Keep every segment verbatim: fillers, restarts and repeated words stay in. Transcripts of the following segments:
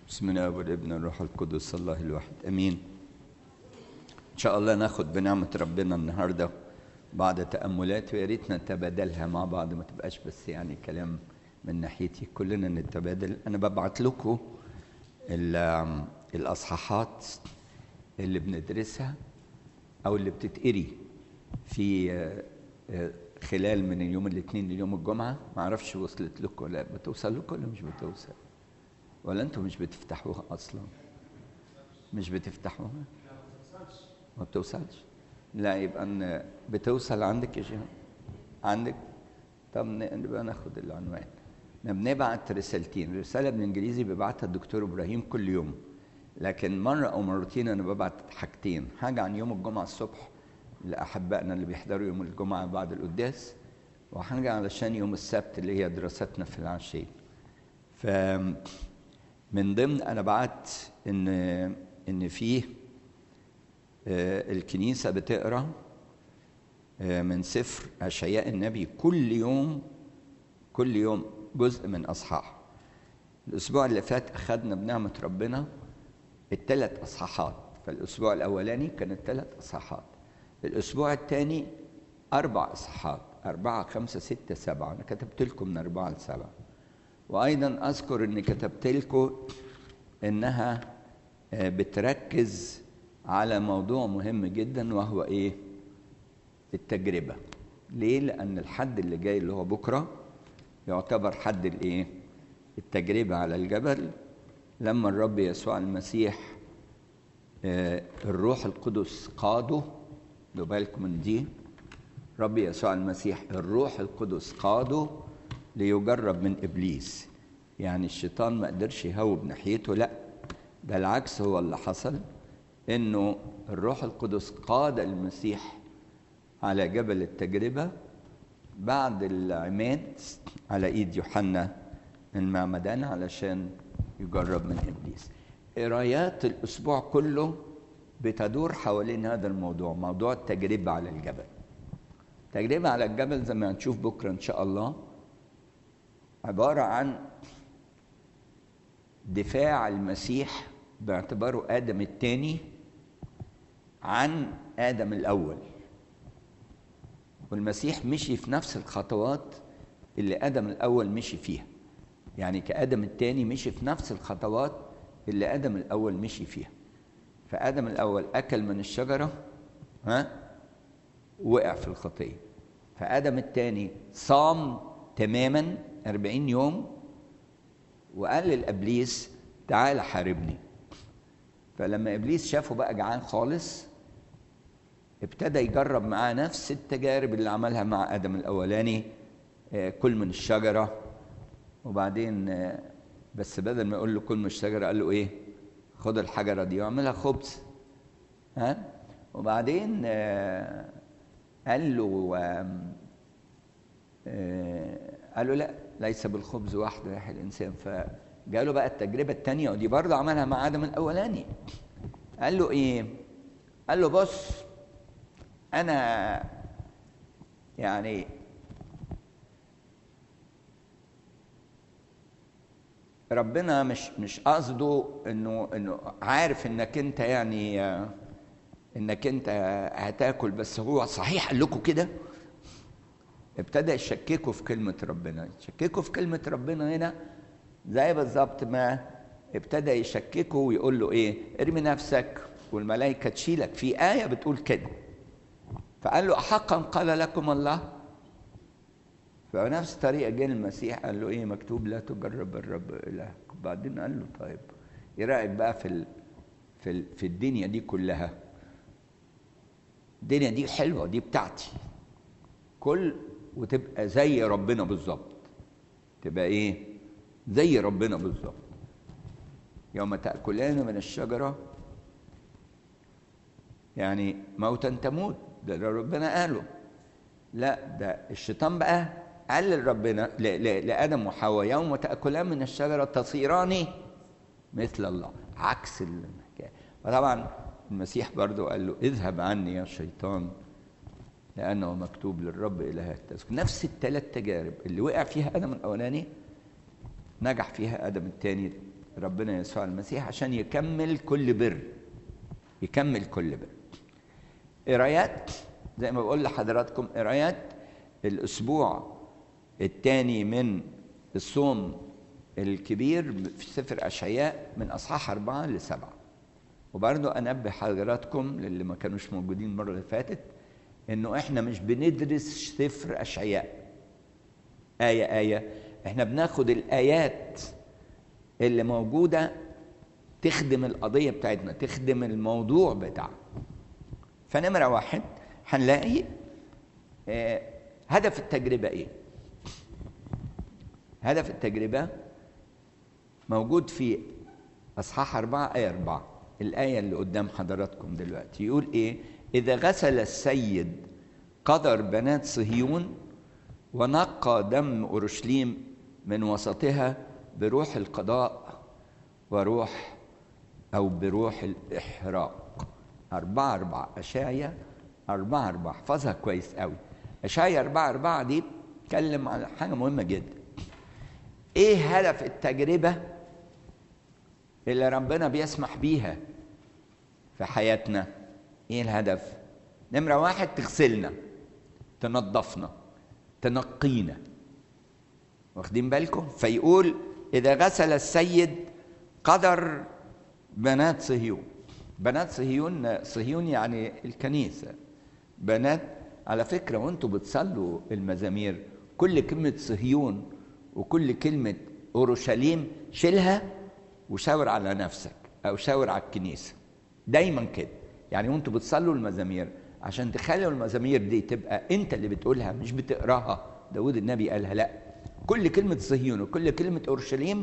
بسم الله والابن الروح القدس الله الواحد امين. ان شاء الله ناخد بنعمه ربنا النهارده بعد تاملات، ويا ريت نتبادلها مع بعض، ما تبقاش بس يعني كلام من ناحيتي، كلنا نتبادل. انا ببعت لكم الاصحاحات اللي بندرسها او اللي بتتقري في خلال من اليوم الاثنين ليوم الجمعه. ما اعرفش وصلت لكم ولا بتوصل لكم ولا مش بتوصل، ولا انتوا مش بتفتحوها اصلا؟ مش بتفتحوها؟ ما بتوصلش؟ لا يبقى ان بتوصل عندك يا شيخ؟ عندك؟ طب نبقى ناخد العنوان. احنا بنبعت رسالتين، رساله بالانجليزي بيبعتها الدكتور ابراهيم كل يوم، لكن مره او مرتين انا ببعت حاجتين، حاجه عن يوم الجمعه الصبح لاحبائنا اللي بيحضروا يوم الجمعه بعد القداس، وحاجه علشان يوم السبت اللي هي دراستنا في العشيه. ف من ضمن انا بعت ان ان فيه الكنيسه بتقرا من سفر اشعياء النبي كل يوم كل يوم جزء من اصحاح. الاسبوع اللي فات اخذنا بنعمه ربنا الثلاث اصحاحات، فالاسبوع الاولاني كان الثلاث اصحاحات، الاسبوع الثاني اربع اصحاحات، اربعه خمسه سته سبعه، انا كتبت لكم من اربعه لسبعه. وايضا اذكر اني كتبت لكم انها بتركز على موضوع مهم جدا، وهو ايه؟ التجربه. ليه؟ لان الحد اللي جاي اللي هو بكره يعتبر حد الايه؟ التجربه على الجبل، لما الرب يسوع المسيح الروح القدس قاده. لو بالكم من دي، رب يسوع المسيح الروح القدس قاده ليجرب من ابليس. يعني الشيطان ما قدرش يهوب ناحيته، لا ده العكس هو اللي حصل، انه الروح القدس قاد المسيح على جبل التجربه بعد العماد على ايد يوحنا المعمدان علشان يجرب من ابليس. قرايات الاسبوع كله بتدور حوالين هذا الموضوع، موضوع التجربه على الجبل. التجربه على الجبل زي ما هنشوف بكره ان شاء الله عباره عن دفاع المسيح باعتباره آدم الثاني عن آدم الأول، والمسيح مشي في نفس الخطوات اللي آدم الأول مشي فيها. يعني كآدم الثاني مشي في نفس الخطوات اللي آدم الأول مشي فيها. فآدم الأول أكل من الشجرة، ها، وقع في الخطية. فآدم الثاني صام تماما أربعين يوم وقال للإبليس تعال حاربني. فلما إبليس شافه بقى جعان خالص، ابتدى يجرب معاه نفس التجارب اللي عملها مع آدم الأولاني، كل من الشجرة، وبعدين بس بدل ما يقول له كل من الشجرة قال له إيه؟ خد الحجرة دي واعملها خبز. ها؟ وبعدين قال له قال له لا، ليس بالخبز وحده يحيى الإنسان. فجاله بقى التجربة الثانية، ودي برضه عملها مع آدم الأولاني. قال له إيه؟ قال له بص، أنا يعني ربنا مش مش قصده إنه إنه عارف إنك أنت يعني إنك أنت هتاكل، بس هو صحيح قال لكم كده. ابتدى يشككوا في كلمة ربنا، يشككوا في كلمة ربنا هنا زي بالظبط ما ابتدى يشككوا ويقول له ايه؟ ارمي نفسك والملائكة تشيلك، في آية بتقول كده. فقال له أحقا قال لكم الله؟ فنفس الطريقة جه المسيح قال له ايه؟ مكتوب لا تجرب الرب إلهك. بعدين قال له طيب ايه رأيك بقى في ال في ال في الدنيا دي كلها؟ الدنيا دي حلوة، دي بتاعتي، كل وتبقى زي ربنا بالظبط. تبقى ايه؟ زي ربنا بالظبط. يوم تأكلان من الشجرة يعني موتا تموت، ده ربنا قاله. لا، ده الشيطان بقى قال لربنا لآدم وحواء يوم تأكلان من الشجرة تصيران مثل الله، عكس الحكاية. فطبعا المسيح برضو قال له اذهب عني يا شيطان لأنه مكتوب للرب إلهك تسكن. نفس الثلاث تجارب اللي وقع فيها آدم الأولاني نجح فيها آدم الثاني ربنا يسوع المسيح عشان يكمل كل بر، يكمل كل بر. قرايات زي ما بقول لحضراتكم، قرايات الأسبوع الثاني من الصوم الكبير في سفر أشعياء من أصحاح أربعة لسبعة. وبرضه أنبه حضراتكم للي ما كانوش موجودين المرة اللي فاتت إنه إحنا مش بندرس سفر أشعياء آية آية، إحنا بناخد الآيات اللي موجودة تخدم القضية بتاعتنا، تخدم الموضوع بتاعنا. فنمرة واحد هنلاقي آه هدف التجربة إيه؟ هدف التجربة موجود في أصحاح أربعة آية أربعة، الآية اللي قدام حضراتكم دلوقتي. يقول إيه؟ إذا غسل السيد قدر بنات صهيون ونقى دم أورشليم من وسطها بروح القضاء وروح أو بروح الإحراق. أربعة أربعة، أشعيا أربعة أربعة، احفظها كويس قوي. أشعيا أربعة أربعة دي بتتكلم على حاجة مهمة جدا. إيه هدف التجربة اللي ربنا بيسمح بيها في حياتنا؟ إيه الهدف؟ نمرة واحد تغسلنا، تنظفنا، تنقينا. واخدين بالكم؟ فيقول إذا غسل السيد قدر بنات صهيون. بنات صهيون، صهيون يعني الكنيسة. بنات، على فكرة وانتوا بتصلوا المزامير كل كلمة صهيون وكل كلمة أورشليم شيلها وشاور على نفسك أو شاور على الكنيسة دايما كده. يعني وانتوا بتصلوا المزامير عشان تخلوا المزامير دي تبقى انت اللي بتقولها مش بتقراها، داود النبي قالها، لا، كل كلمة صهيون وكل كلمة أورشليم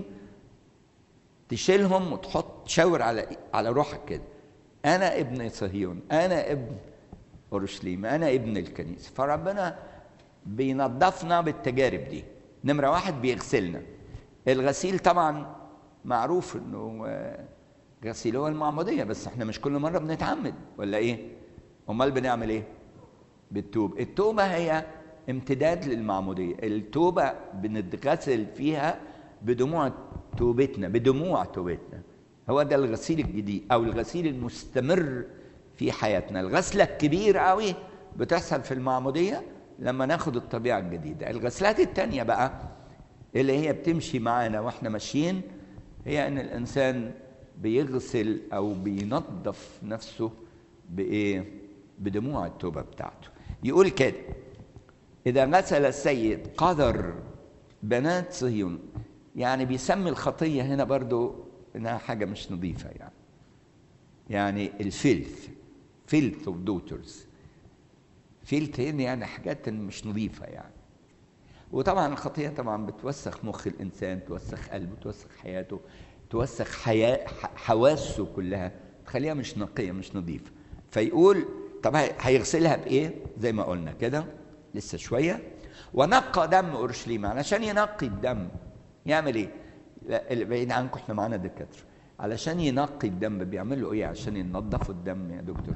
تشيلهم وتحط تشاور على على روحك كده. أنا ابن صهيون، أنا ابن أورشليم، أنا ابن الكنيسة. فربنا بينظفنا بالتجارب دي. نمرة واحد بيغسلنا. الغسيل طبعا معروف انه غسيل هو المعمودية، بس احنا مش كل مرة بنتعمد ولا ايه؟ امال بنعمل ايه؟ بالتوب. التوبة هي امتداد للمعمودية. التوبة بنتغسل فيها بدموع توبتنا، بدموع توبتنا. هو ده الغسيل الجديد او الغسيل المستمر في حياتنا. الغسلة الكبيرة قوي بتحصل في المعمودية لما ناخد الطبيعة الجديدة. الغسلات التانية بقى اللي هي بتمشي معانا واحنا ماشيين هي ان الانسان بيغسل او بينظف نفسه بايه؟ بدموع التوبة بتاعته. يقول كده اذا غسل السيد قدر بنات صهيون، يعني بيسمي الخطية هنا برضو انها حاجة مش نظيفة. يعني يعني الفيلث، فيلث اوف دوترز، فيلث هنا يعني حاجات مش نظيفة يعني. وطبعا الخطية طبعا بتوسخ مخ الإنسان، توسخ قلبه، توسخ حياته، توسخ حياة حواسه كلها، تخليها مش نقية مش نظيفة. فيقول طب هيغسلها بإيه؟ زي ما قلنا كده لسه شوية. ونقى دم أورشليم. علشان ينقي الدم يعمل إيه؟ لا بعيد عنكم، احنا معانا دكاترة. علشان ينقي الدم بيعملوا إيه عشان ينظفوا الدم يا دكتور؟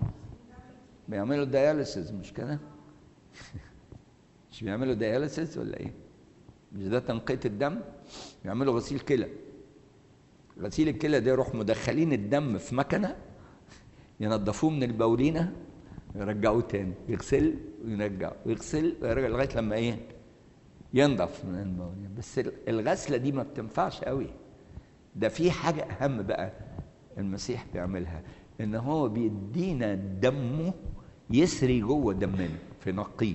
بيعملوا دياليسيس، مش كده؟ مش بيعملوا دياليسيس ولا ايه؟ مش ده تنقية الدم؟ بيعملوا غسيل كلى. غسيل الكلى ده يروح مدخلين الدم في مكنة ينظفوه من البولينة يرجعوه تاني، يغسل ويرجع ويغسل ويرجع لغاية لما ايه؟ ينضف من البولينة. بس الغسلة دي ما بتنفعش قوي. ده في حاجة أهم بقى المسيح بيعملها، إن هو بيدينا دمه يسري جوه دمنا في نقيه.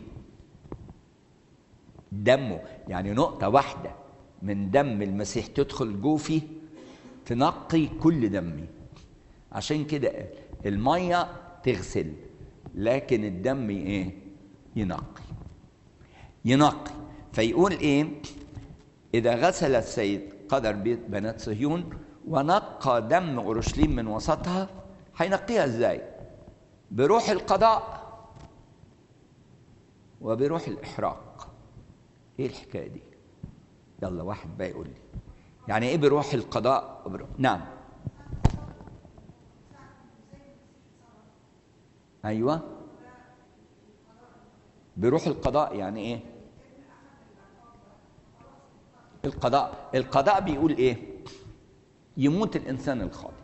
دمه يعني نقطة واحدة من دم المسيح تدخل جوفي تنقي كل دمي. عشان كده المية تغسل لكن الدم ايه؟ ينقي، ينقي. فيقول ايه؟ إذا غسل السيد قدر بيت بنات صهيون ونقى دم أورشليم من وسطها. هينقيها ازاي؟ بروح القضاء وبروح الإحراق. ايه الحكايه دي؟ يلا واحد بقى يقول لي يعني ايه بروح القضاء وبروح... نعم ايوه بروح القضاء يعني ايه؟ القضاء القضاء بيقول ايه؟ يموت الإنسان الخاطئ،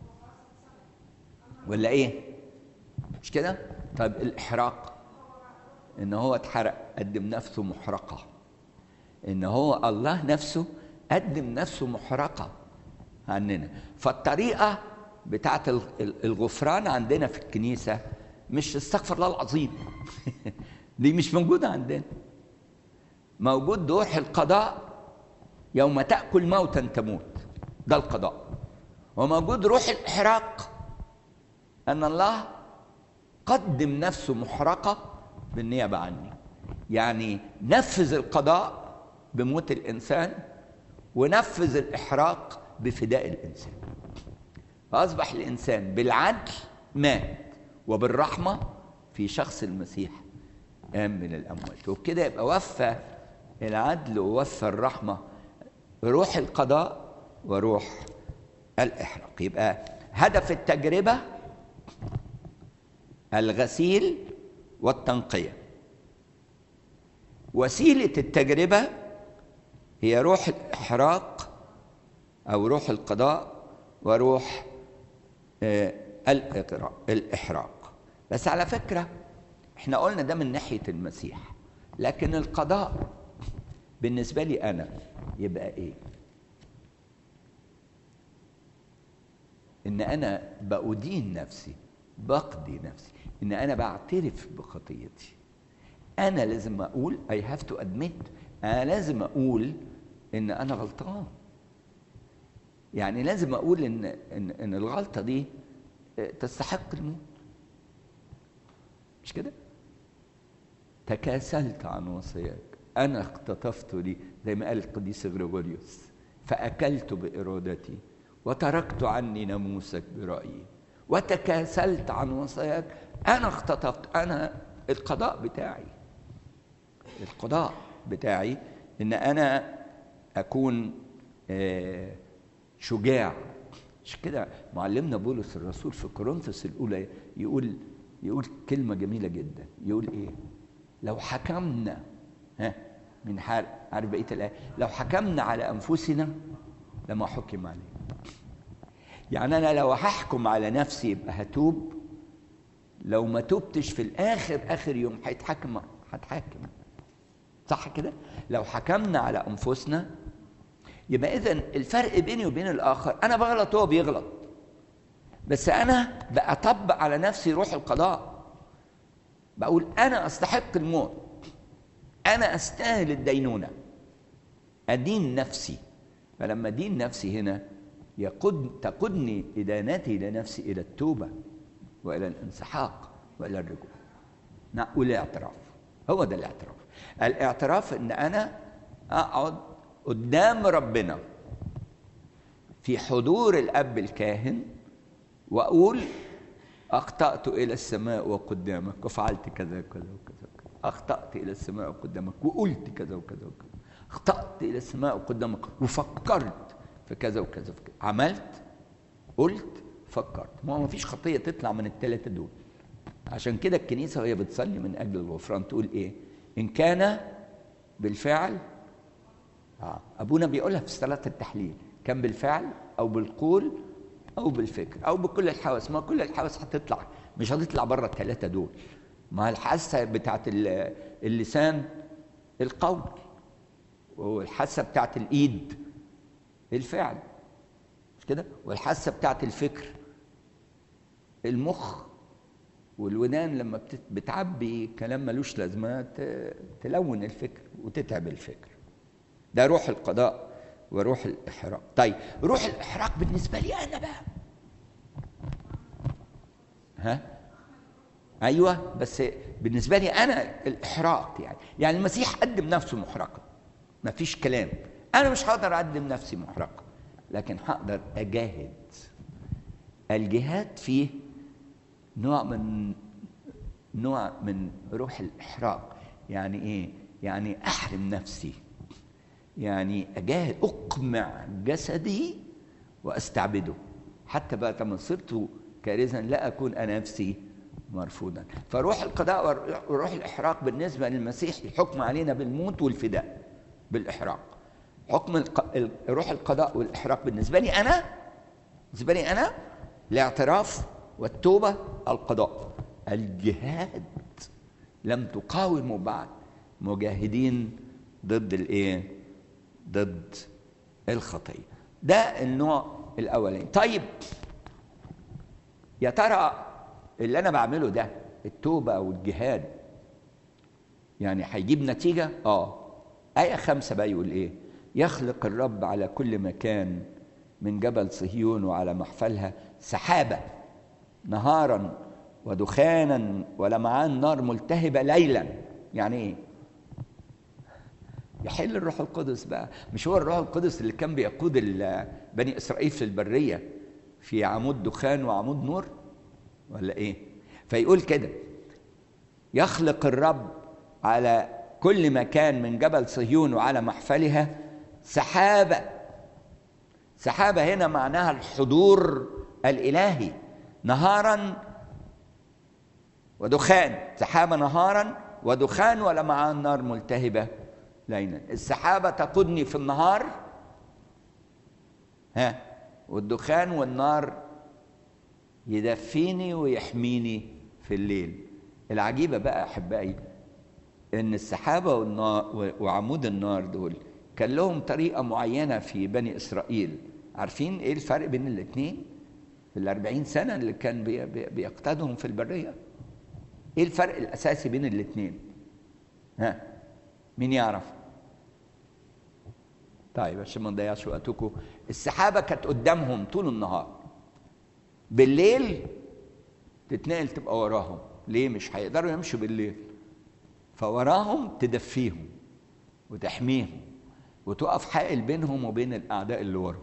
ولا إيه؟ مش كده؟ طيب الإحراق، إن هو اتحرق، قدم نفسه محرقة، إن هو الله نفسه قدم نفسه محرقة عننا. فالطريقة بتاعت الغفران عندنا في الكنيسة مش استغفر الله العظيم دي مش موجودة عندنا. موجود روح القضاء، يوم تأكل موتا تموت، ده القضاء. وموجود روح الإحراق، أن الله قدم نفسه محرقة بالنيابة عني، يعني نفذ القضاء بموت الإنسان ونفذ الإحراق بفداء الإنسان. فأصبح الإنسان بالعدل مات، وبالرحمة في شخص المسيح قام من الأموات. وبكده يبقى وفى العدل ووفى الرحمة، روح القضاء وروح الإحراق. يبقى هدف التجربة الغسيل والتنقية، وسيلة التجربة هي روح الإحراق أو روح القضاء وروح الإحراق. بس على فكرة احنا قلنا ده من ناحية المسيح، لكن القضاء بالنسبة لي أنا يبقى إيه؟ إن أنا بأدين نفسي، بقضي نفسي، إن أنا بعترف بخطيتي. أنا لازم أقول I have to admit، أنا لازم أقول إن أنا غلطان. يعني لازم أقول إن إن, إن الغلطة دي تستحق الموت، مش كده؟ تكاسلت عن وصياك، أنا اختطفت لي زي ما قال القديس غريغوريوس، فأكلت بإرادتي وتركت عني ناموسك برأيي، وتكاسلت عن وصاياك، أنا اختطفت. أنا القضاء بتاعي، القضاء بتاعي إن أنا أكون شجاع. مش كده معلمنا بولس الرسول في كورنثوس الأولى يقول يقول كلمة جميلة جدا، يقول إيه؟ لو حكمنا ها من حال، عارف بقية الآية، لو حكمنا على أنفسنا لما حكم علينا. يعني أنا لو هحكم على نفسي يبقى هتوب، لو ما توبتش في الآخر آخر يوم هيتحكم، هتحاكم، صح كده؟ لو حكمنا على أنفسنا يبقى إذن الفرق بيني وبين الآخر، أنا بغلط وهو بيغلط، بس أنا بأطبق على نفسي روح القضاء، بقول أنا أستحق الموت، أنا أستاهل الدينونة، أدين نفسي. فلما أدين نفسي هنا يقود تقودني إدانتي لنفسي إلى التوبة وإلى الانسحاق وإلى الرجوع. نعم، والاعتراف، هو ده الاعتراف. الاعتراف إن أنا أقعد قدام ربنا في حضور الأب الكاهن وأقول أخطأت إلى السماء وقدامك وفعلت كذا وكذا وكذا، أخطأت إلى السماء وقدامك وقلت كذا وكذا وكذا، أخطأت إلى السماء وقدامك وفكرت في كذا وكذا في كذا. عملت، قلت، فكرت. ما ما فيش خطية تطلع من الثلاثة دول. عشان كده الكنيسة وهي بتصلي من أجل الغفران تقول إيه؟ إن كان بالفعل، آه. أبونا بيقولها في صلاة التحليل، كان بالفعل أو بالقول أو بالفكر أو بكل الحواس. ما كل الحواس هتطلع، مش هتطلع بره الثلاثة دول. ما الحاسة بتاعت اللسان القول، والحاسة بتاعت الإيد الفعل، مش كده؟ والحاسة بتاعت الفكر المخ، والودان لما بتعبي كلام ملوش لازمة تلون الفكر وتتعب الفكر. ده روح القضاء وروح الإحراق. طيب روح الإحراق بالنسبة لي أنا بقى، ها؟ أيوة، بس بالنسبة لي أنا الإحراق يعني يعني المسيح قدم نفسه محرقة، ما فيش كلام. أنا مش هقدر أقدم نفسي محرقة، لكن هقدر أجاهد. الجهاد فيه نوع من نوع من روح الإحراق. يعني إيه؟ يعني أحرم نفسي، يعني أجاهد، أقمع جسدي وأستعبده حتى بعد ما صرت كارثا لا أكون أنا نفسي مرفوضا. فروح القضاء وروح الإحراق بالنسبة للمسيح الحكم علينا بالموت والفداء بالإحراق. حكم روح القضاء والإحراق بالنسبة لي أنا بالنسبة لي أنا الاعتراف والتوبة القضاء. الجهاد لم تقاوموا بعد، مجاهدين ضد الايه؟ ضد الخطية. ده النوع الأولاني. طيب يا ترى اللي أنا بعمله ده التوبة والجهاد يعني هيجيب نتيجة؟ آه آية خمسة بقى يقول إيه؟ يخلق الرب على كل مكان من جبل صهيون وعلى محفلها سحابة نهارا ودخانا ولمعان نار ملتهبة ليلا. يعني إيه؟ يحل الروح القدس بقى. مش هو الروح القدس اللي كان بيقود بني إسرائيل في البرية في عمود دخان وعمود نور ولا إيه؟ فيقول كده يخلق الرب على كل مكان من جبل صهيون وعلى محفلها سحابة. سحابة هنا معناها الحضور الإلهي نهارا ودخان. سحابة نهارا ودخان ولمعان نار ملتهبة ليلا. السحابة تقودني في النهار، ها، والدخان والنار يدفيني ويحميني في الليل. العجيبة بقى أحبائي إن السحابة والنار وعمود النار دول كان لهم طريقة معينة في بني إسرائيل. عارفين إيه الفرق بين الاثنين في الأربعين سنة اللي كان بيقتادهم في البرية؟ إيه الفرق الأساسي بين الاثنين؟ ها، مين يعرف؟ طيب عشان ما نضيعش وقتكم، السحابة كانت قدامهم طول النهار، بالليل تتنقل تبقى وراهم. ليه؟ مش هيقدروا يمشوا بالليل، فوراهم تدفيهم وتحميهم وتقف حائل بينهم وبين الأعداء اللي ورا.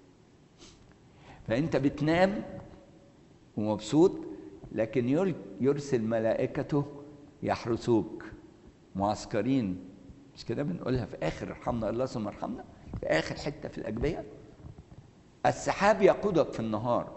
فأنت بتنام ومبسوط، لكن يرسل ملائكته يحرسوك معسكرين. مش كده بنقولها في آخر ارحمنا الله ثم ارحمنا، في آخر حتة في الأجبية. السحاب يقودك في النهار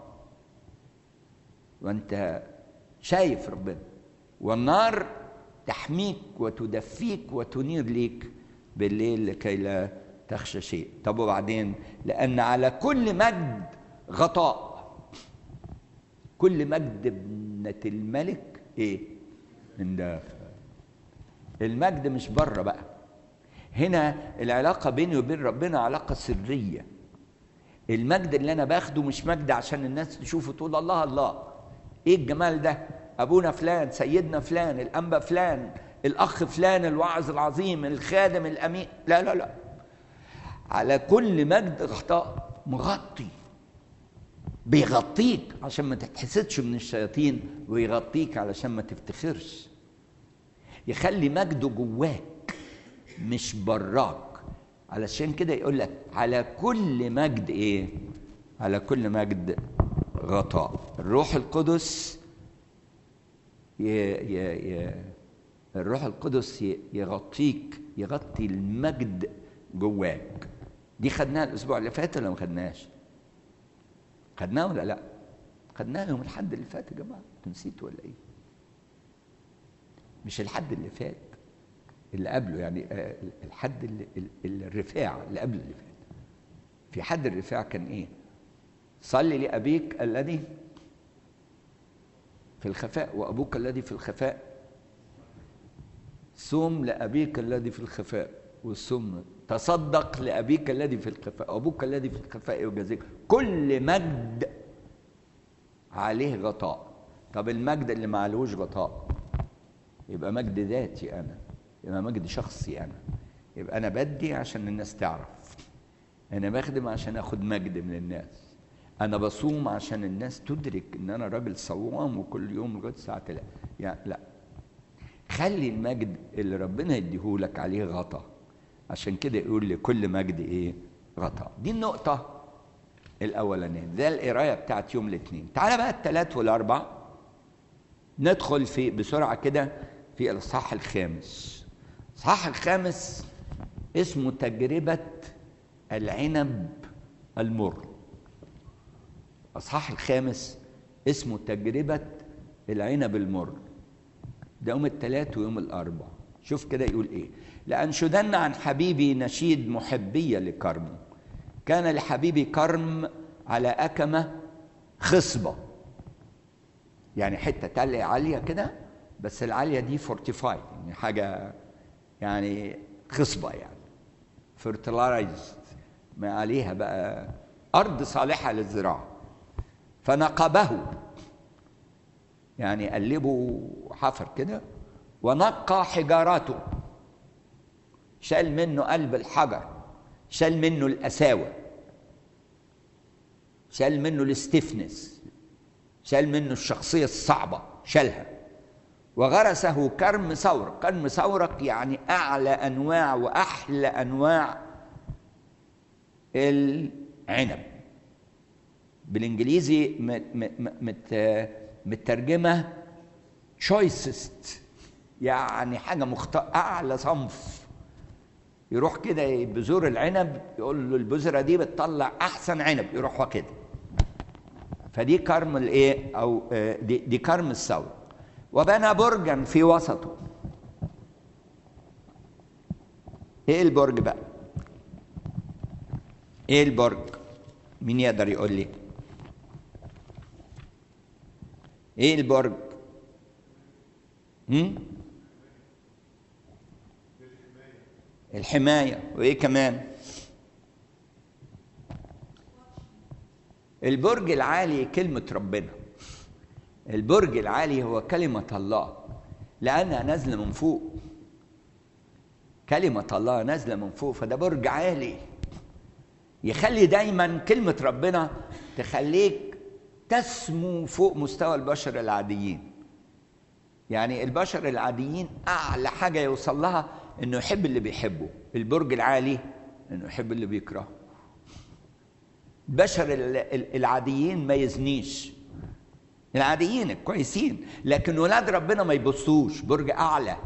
وأنت شايف ربنا، والنار تحميك وتدفيك وتنير ليك بالليل لكي لا تخشى شيء. طب وبعدين؟ لأن على كل مجد غطاء. كل مجد ابنة الملك ايه؟ من داخل. المجد مش بره بقى، هنا العلاقة بيني وبين ربنا علاقة سرية. المجد اللي أنا باخده مش مجد عشان الناس تشوفه تقول الله الله ايه الجمال ده، أبونا فلان، سيدنا فلان، الأنبا فلان، الأخ فلان الواعظ العظيم، الخادم الأمين. لا لا لا، على كل مجد غطاء، مغطي، بيغطيك عشان ما تتحسدش من الشياطين، ويغطيك علشان ما تفتخرش. يخلي مجده جواك مش براك. علشان كده يقول لك على كل مجد ايه؟ على كل مجد غطاء. الروح القدس ي... ي... ي... الروح القدس يغطيك، يغطي المجد جواك. دي خدناها الاسبوع اللي فات ولا ما خدناش؟ خدناها ولا لا؟ خدناها يوم الحد اللي فات يا جماعه، انتوا نسيتوا ولا ايه؟ مش الحد اللي فات، اللي قبله، يعني الحد اللي الرفاع اللي قبل اللي فات. في حد الرفاع كان ايه؟ صلي لأبيك الذي في الخفاء وأبوك الذي في الخفاء، صوم لأبيك الذي في الخفاء والصوم، تصدق لأبيك الذي في الخفاء وأبوك الذي في الخفاء يجازيك. كل مجد عليه غطاء. طب المجد اللي ما عليهوش غطاء يبقى مجد ذاتي أنا، يبقى مجد شخصي أنا، يبقى أنا بدي عشان الناس تعرف، أنا بخدم عشان أخد مجد من الناس، أنا بصوم عشان الناس تدرك إن أنا راجل صوام وكل يوم لغاية الساعة لا. يعني لا، خلي المجد اللي ربنا يديهولك عليه غطاء. عشان كده يقول لكل مجد إيه؟ غطاء. دي النقطة الأولانية. ده القراية بتاعت يوم الاثنين. تعالى بقى الثلاث والأربع ندخل في بسرعة كده في الإصحاح الخامس. الإصحاح الخامس اسمه تجربة العنب المر. الإصحاح الخامس اسمه تجربة العنب المر. ده يوم الثلاث ويوم الأربع. شوف كده يقول إيه: لأنشدن عن حبيبي نشيد محبية لكرمه، كان لحبيبي كرم على أكمة خصبة، يعني حتة تل عالية كده، بس العالية دي فورتيفايد، يعني حاجة يعني خصبة، يعني fertilized، ما عليها بقى أرض صالحة للزراعة. فنقبه، يعني قلبه حفر كده، ونقى حجاراته، شال منه قلب الحجر، شال منه القساوة، شال منه الاستفنس، شال منه الشخصية الصعبة، شالها. وغرسه كرم ثورق. كرم ثورق يعني أعلى أنواع وأحلى أنواع العنب، بالإنجليزي مترجمة choicest، يعني حاجة مخت... أعلى صنف. يروح كده بذور العنب، يقول له البذرة دي بتطلع أحسن عنب، يروح كده. فدي كرم الإيه، أو دي, دي كرم الثورق. وبنى برجا في وسطه. ايه البرج بقى؟ ايه البرج؟ مين يقدر يقول لي ايه البرج؟ هم؟ الحماية. وايه كمان؟ البرج العالي كلمة ربنا. البرج العالي هو كلمة الله، لأنها نازلة من فوق. كلمة الله نازلة من فوق، فده برج عالي يخلي دايما كلمة ربنا تخليك تسمو فوق مستوى البشر العاديين. يعني البشر العاديين أعلى حاجة يوصل لها إنه يحب اللي بيحبه. البرج العالي إنه يحب اللي بيكرهه. البشر العاديين ما يزنيش، العاديين الكويسين، لكن ولاد ربنا ما يبصوش. برج أعلى.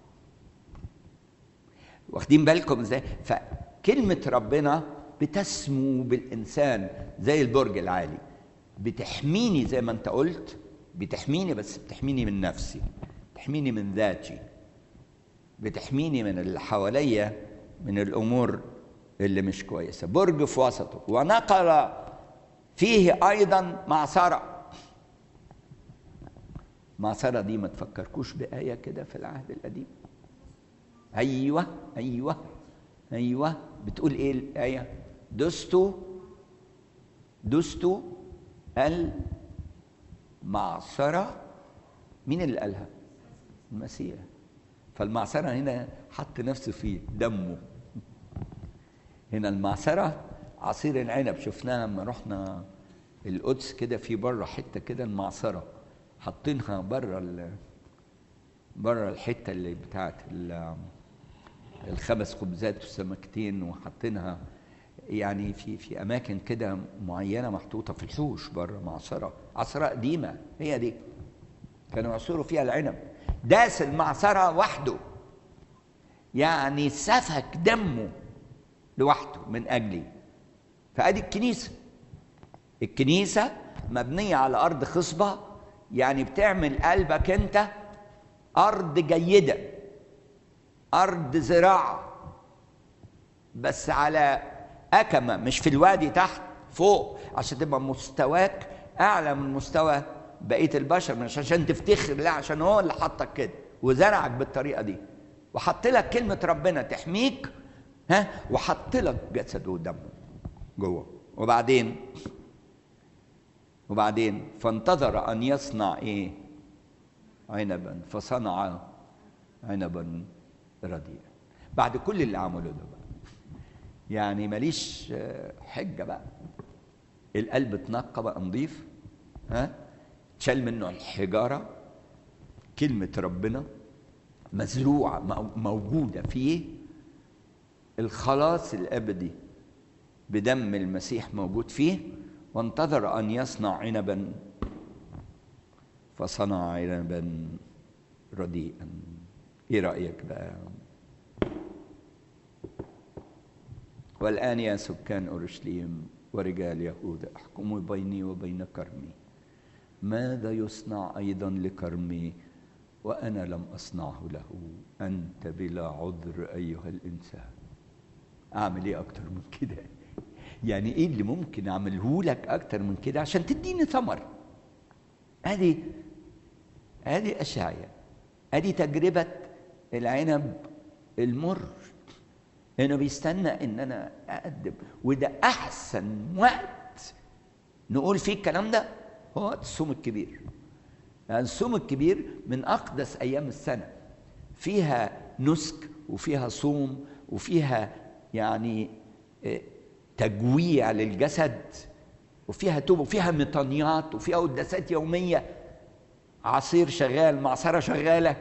واخدين بالكم ازاي؟ فكلمة ربنا بتسمو بالإنسان زي البرج العالي، بتحميني زي ما انت قلت، بتحميني، بس بتحميني من نفسي، بتحميني من ذاتي، بتحميني من اللي حواليا، من الأمور اللي مش كويسة. برج في وسطه. ونقل فيه أيضا معصرة. معصرة دي ما تفكركوش بآية كده في العهد القديم؟ أيوة أيوة أيوة. بتقول إيه الآية؟ دستوا دستوا المعصرة. مين اللي قالها؟ المسيح. فالمعصرة هنا حط نفسه فيه دمه. هنا المعصرة عصير العنب، شفناها لما رحنا القدس كده، في بره حتة كده المعصرة حاطينها بره بره الحتة اللي بتاعت الخمس خبزات والسمكتين، وحاطينها يعني في في اماكن كده معينه محطوطه في الحوش بره. معصره، عصره قديمه، هي دي كانوا يعصروا فيها العنب. داس المعصره وحده، يعني سفك دمه لوحده من اجلي. فادي الكنيسه. الكنيسه مبنيه على ارض خصبه، يعني بتعمل قلبك انت ارض جيده، ارض زراعه، بس على أكمة، مش في الوادي تحت، فوق، عشان تبقى مستواك أعلى من مستوى بقية البشر، مش عشان تفتخر، لا، عشان هو اللي حطك كده وزرعك بالطريقة دي، وحط لك كلمة ربنا تحميك، ها، وحط لك جسده ودمه جوه. وبعدين وبعدين فانتظر أن يصنع إيه؟ عنبا، فصنع عنبا رديئا. بعد كل اللي عمله ده بقى، يعني ماليش حجة بقى، القلب اتنقى بقى نضيف، ها، تشال منه الحجارة، كلمة ربنا مزروعة موجودة فيه، الخلاص الأبدي بدم المسيح موجود فيه. وانتظر أن يصنع عنبا، فصنع عنبا رديئا. ايه رأيك بقى؟ والآن يا سكان أورشليم ورجال يهوذا، احكموا بيني وبين كرمي، ماذا يصنع أيضا لكرمي وأنا لم أصنعه له؟ أنت بلا عذر أيها الإنسان. أعمل إيه أكتر من كده؟ يعني ايه اللي ممكن اعمله لك اكتر من كده عشان تديني ثمر؟ ادي ادي اشعياء، ادي تجربه العنب المر، انه بيستنى ان انا اقدم. وده احسن وقت نقول فيه الكلام ده هو وقت الصوم الكبير. يعني الصوم الكبير من اقدس ايام السنه، فيها نسك وفيها صوم وفيها يعني تجويع للجسد وفيها توبه وفيها مطانيات وفيها قداسات يوميه، عصير شغال، معصره شغاله.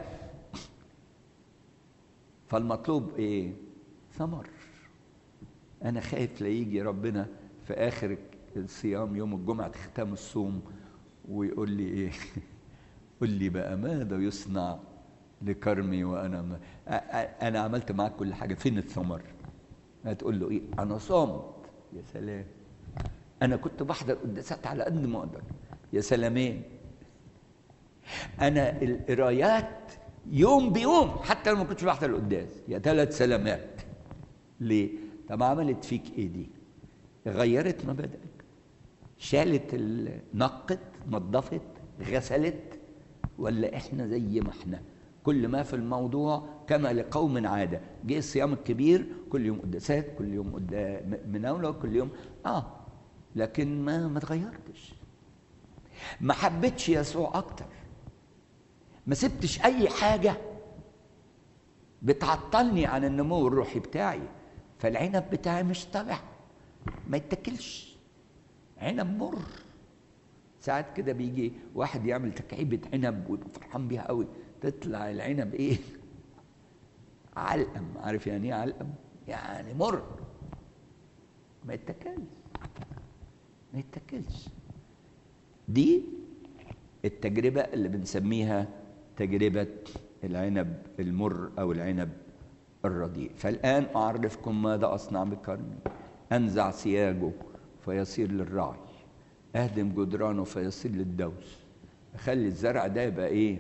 فالمطلوب ايه؟ ثمر. انا خايف لا يجي ربنا في اخر الصيام يوم الجمعه ختام الصوم ويقول لي ايه؟ قل لي بقى ماذا يصنع لكرمي وانا ما انا عملت معاك كل حاجه، فين الثمر؟ هتقول له ايه؟ انا صامت. يا سلام، انا كنت بحضر قداسات على قد ما اقدر. يا سلامين، انا القرايات يوم بيوم حتى لو ما كنتش بحضر القداس. يا ثلاث سلامات. ليه؟ طب عملت فيك ايه دي؟ غيرت مبادئك، شالت، نقت، نظفت، غسلت، ولا احنا زي ما احنا كل ما في الموضوع كما لقوم عاده؟ جه الصيام الكبير كل يوم قداسات، كل يوم قدام مناوله، كل يوم اه لكن ما ما اتغيرتش، ما حبيتش يسوع اكتر، ما سبتش اي حاجه بتعطلني عن النمو الروحي بتاعي. فالعنب بتاعي مش طبع، ما يتاكلش، عنب مر. ساعات كده بيجي واحد يعمل تكعيبه عنب ويبقى فرحان بيها قوي، تطلع العنب ايه؟ علقم. عارف يعني ايه علقم؟ يعني مر، ما يتاكلش، ما يتاكلش. دي التجربه اللي بنسميها تجربه العنب المر او العنب الرديء. فالان اعرفكم ماذا اصنع بكرمي: انزع سياجه فيصير للرعي، اهدم جدرانه فيصير للدوس. اخلي الزرع ده يبقى ايه؟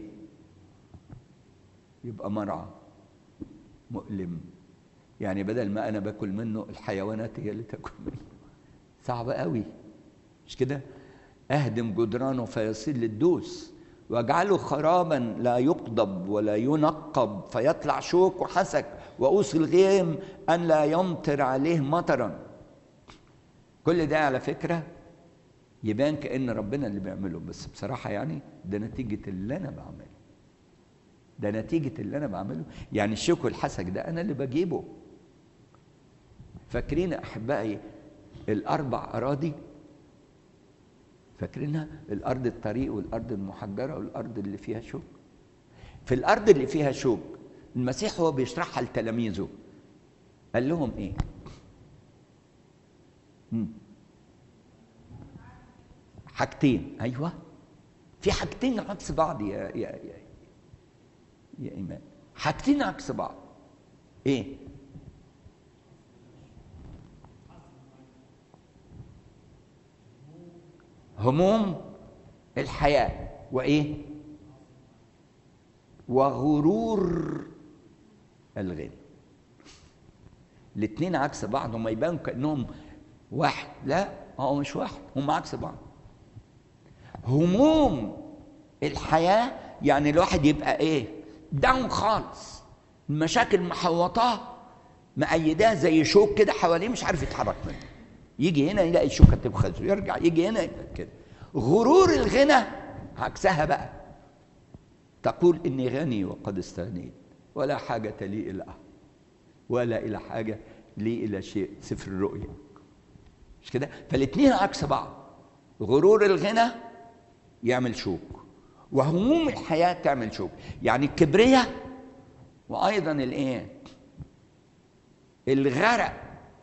يبقى مرعى مؤلم. يعني بدل ما انا باكل منه الحيوانات هي اللي تاكل منه. صعب قوي، مش كده؟ اهدم جدرانه فيصير للدوس، واجعله خرابا لا يقضب ولا ينقب، فيطلع شوك وحسك، واوصي الغيم ان لا يمطر عليه مطرا. كل ده على فكره يبان كأن ربنا اللي بيعمله، بس بصراحه يعني ده نتيجه اللي انا بعمله. ده نتيجه اللي انا بعمله. يعني الشوك والحسك ده انا اللي بجيبه. فاكرين احبائي الاربع اراضي؟ فاكرينها؟ الارض الطريق والارض المحجره والارض اللي فيها شوك. في الارض اللي فيها شوك المسيح هو بيشرحها لتلاميذه قال لهم ايه؟ مم. حاجتين. ايوه، في حاجتين عكس بعض يا يا يا, يا ايمان. حاجتين عكس بعض. ايه؟ هموم الحياة وإيه؟ وغرور الغنى. الاثنين عكس بعض، وما يبانوا كأنهم واحد. لا، هو مش واحد، هم عكس بعض. هموم الحياة يعني الواحد يبقى إيه؟ داون خالص، المشاكل محوطاه مأيداه زي شوك كده حواليه، مش عارف يتحرك منه. يجي هنا يلاقي الشوكة تبخزه، يرجع يجي هنا كده. غرور الغنى عكسها بقى، تقول إني غني وقد استغنيت، ولا حاجة لي إلى أحد، ولا إلى حاجة لي إلى شيء. سفر الرؤيا، مش كده؟ فالاثنين عكس بعض. غرور الغنى يعمل شوك، وهموم الحياة تعمل شوك. يعني الكبرياء وأيضا الإيه؟ الغرق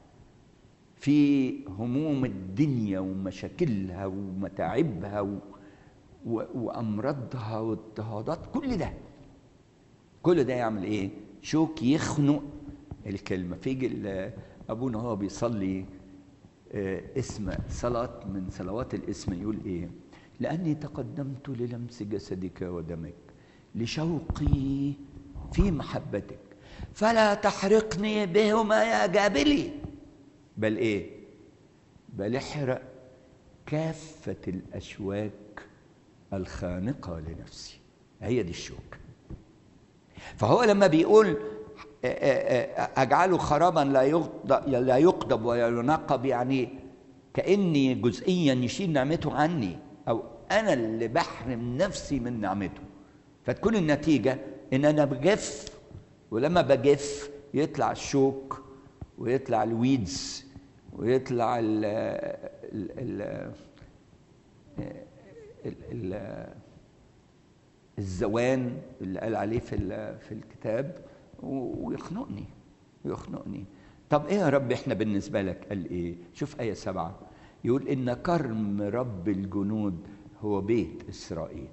في هموم الدنيا ومشاكلها ومتاعبها و... و... وأمراضها واضطهادات، كل ده كل ده يعمل إيه؟ شوك يخنق الكلمة. فيجي أبونا هو بيصلي اسم صلاة من صلوات الاسم يقول إيه؟ لأني تقدمت للمس جسدك ودمك لشوقي في محبتك، فلا تحرقني بهما يا جابلي، بل ايه؟ بل احرق كافة الأشواك الخانقة لنفسي. هي دي الشوك. فهو لما بيقول أجعله خرابا لا يقضب ولا ينقب، يعني كأني جزئيا يشيل نعمته عني، أو أنا اللي بحرم نفسي من نعمته. فتكون النتيجة إن أنا بجف، ولما بجف يطلع الشوك ويطلع الويدز ويطلع ال ال ال ال ال الزوان اللي قال عليه في في الكتاب، ويخنقني يخنقني. طب ايه يا رب احنا بالنسبه لك؟ قال ايه؟ شوف آية سبعة يقول إن كرم رب الجنود هو بيت إسرائيل،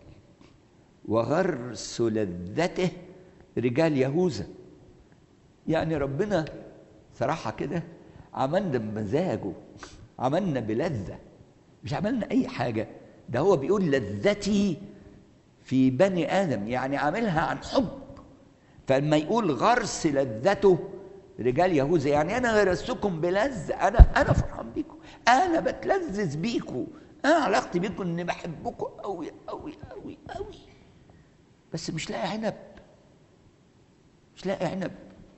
وغرس لذته رجال يهوذا. يعني ربنا صراحة كده عملنا بمزاجه، عملنا بلذة، مش عملنا أي حاجة. ده هو بيقول لذتي في بني آدم، يعني عاملها عن حب. فلما يقول غرس لذته رجال يهوذا، يعني أنا غرستكم بلذة، أنا أنا فرحان بيكم، أنا بتلذذ بيكم، أنا علاقتي بيكم إني بحبكم أوي أوي أوي أوي. بس مش لاقي عنب، مش لاقي عنب.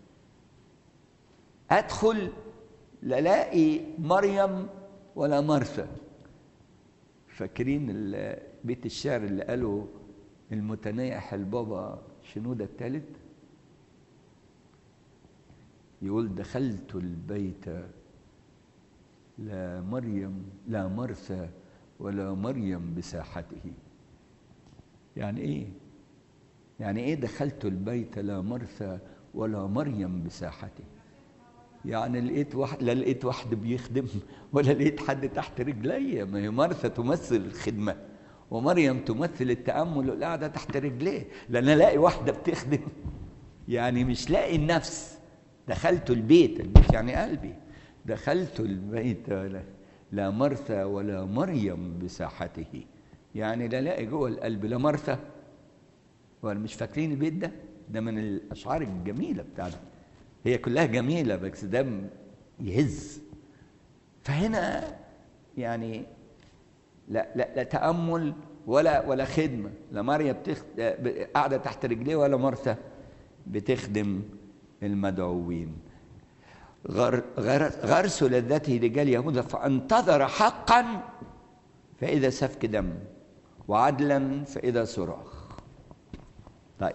أدخل لا لاقي مريم ولا مرثا. فاكرين بيت الشعر اللي قاله المتنيح البابا شنودة الثالث؟ يقول دخلت البيت لا مريم لا مرثا ولا مريم بساحته. يعني ايه؟ يعني ايه دخلت البيت لا مرثا ولا مريم بساحته؟ يعني لقيت واحد، لا لقيت واحد بيخدم ولا لقيت حد تحت رجلي. ما هي مرثا تمثل الخدمة ومريم تمثل التأمل والقعدة تحت رجليه. لأن ألاقي واحدة بتخدم، يعني مش لاقي النفس. دخلت البيت، البيت يعني قلبي. دخلت البيت لا مرثا ولا مريم بساحته، يعني لا لاقي جوه القلب لا مرثا ولا. مش فاكرين البيت ده؟ ده من الأشعار الجميلة بتاعتنا، هي كلها جميلة بس ده يهز. فهنا يعني لا لا لا تأمل ولا ولا خدمة. لا مريم بتخ... قاعدة تحت رجليه ولا مرثا بتخدم المدعوين. غر... غر... غرس لذته رجال يهوذا فانتظر حقا فإذا سفك دم، وعدلا فإذا صراخ. طيب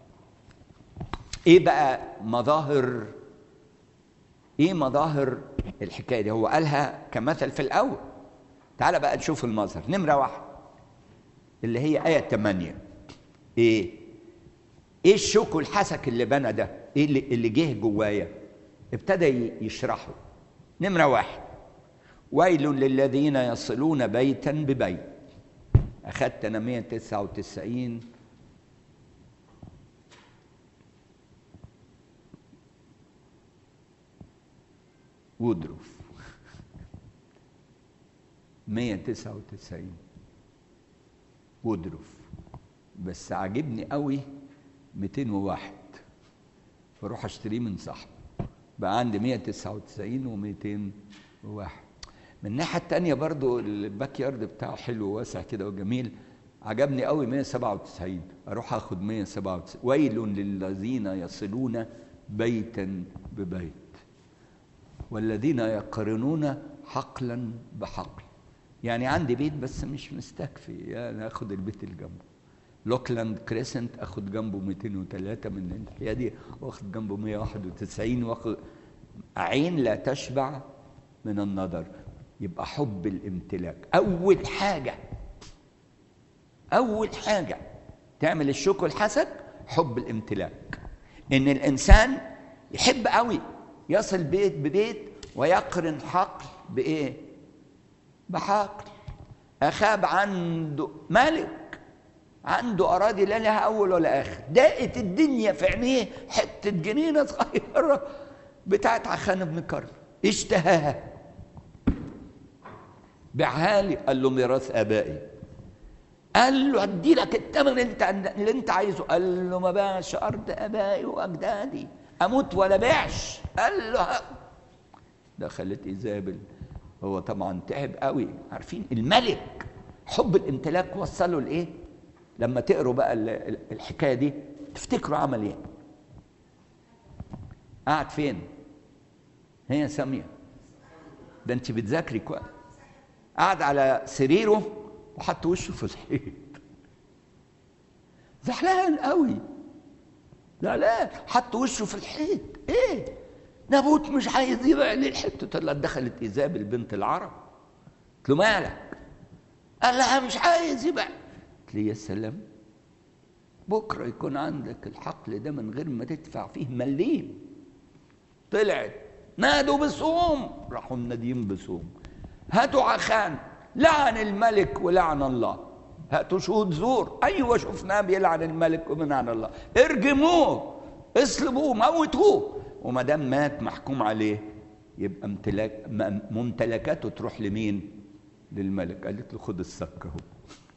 ايه بقى مظاهر، ايه مظاهر الحكايه دي؟ هو قالها كمثل في الاول. تعال بقى نشوف المظهر. نمره واحد اللي هي آية ثمانية. ايه ايه الشوك والحسك اللي بنى ده؟ ايه اللي, اللي جه جوايا؟ ابتدى يشرحه. نمره واحد ويل للذين يصلون بيتا ببيت. اخذت انا مية وتسعة وتسعين وودروف، مية وتسعة وتسعين وودروف، بس عاجبني قوي مئتين وواحد، فاروح اشتريه من صاحبي. بقى عندي مية وتسعة وتسعين ومئتين وواحد. من الناحيه الثانيه برضو الباك يارد بتاعه حلو واسع كده وجميل، عجبني قوي مية وسبعة وتسعين، اروح اخد مية وسبعة وتسعين. ويل للذين يصلون بيتا ببيت والذين يقارنون حقلا بحقل. يعني عندي بيت بس مش مستكفي، يعني اخد البيت اللي جنبه. لوكلاند كريسنت اخد جنبه مئتين وثلاثة من الناحيه دي، واخد جنبه مية وواحد وتسعين، واخد. عين لا تشبع من النظر. يبقى حب الامتلاك اول حاجه، اول حاجه تعمل الشوك والحسد. حب الامتلاك، ان الانسان يحب قوي يصل بيت ببيت ويقرن حقل بايه؟ بحقل. اخاب عنده ملك، عنده اراضي لا لها اول ولا اخر، ضاقت الدنيا في عينيه، حته جنينه صغيره بتاعت عخان بن كرم اشتهاها، بيعها لي. قال له ميراث ابائي. قال له ادي لك الثمن اللي انت اللي انت عايزه. قال له ما باعش ارض ابائي واجدادي، اموت ولا بيعش. قال له دخلت ايزابل هو طبعا تعب قوي. عارفين الملك حب الامتلاك وصله لايه؟ لما تقروا بقى الحكايه دي تفتكروا عمل ايه؟ قعد فين؟ هي ساميه، ده انت بتذاكري كويس. قعد على سريره وحط وشه في الحيط، زعلان قوي، زعلان، حط وشه في الحيط. ايه؟ نابوت مش عايز يبيع لي الحته. طلعت دخلت ايزابل بنت العرب، قلت له مالك؟ قال لها مش عايز يبيع. قلت لي يا سلام، بكره يكون عندك الحقل ده من غير ما تدفع فيه مليم. طلعت نادوا بصوم، راحوا مناديين بصوم. هاتوا عخان، لعن الملك ولعن الله. هاتوا شهود زور، ايوه شفناه بيلعن الملك وبيلعن الله. ارجموه، اصلبوه، موتوه. وما دام مات محكوم عليه يبقى امتلاك ممتلكاته تروح لمين؟ للملك. قالت له خد السك اهو.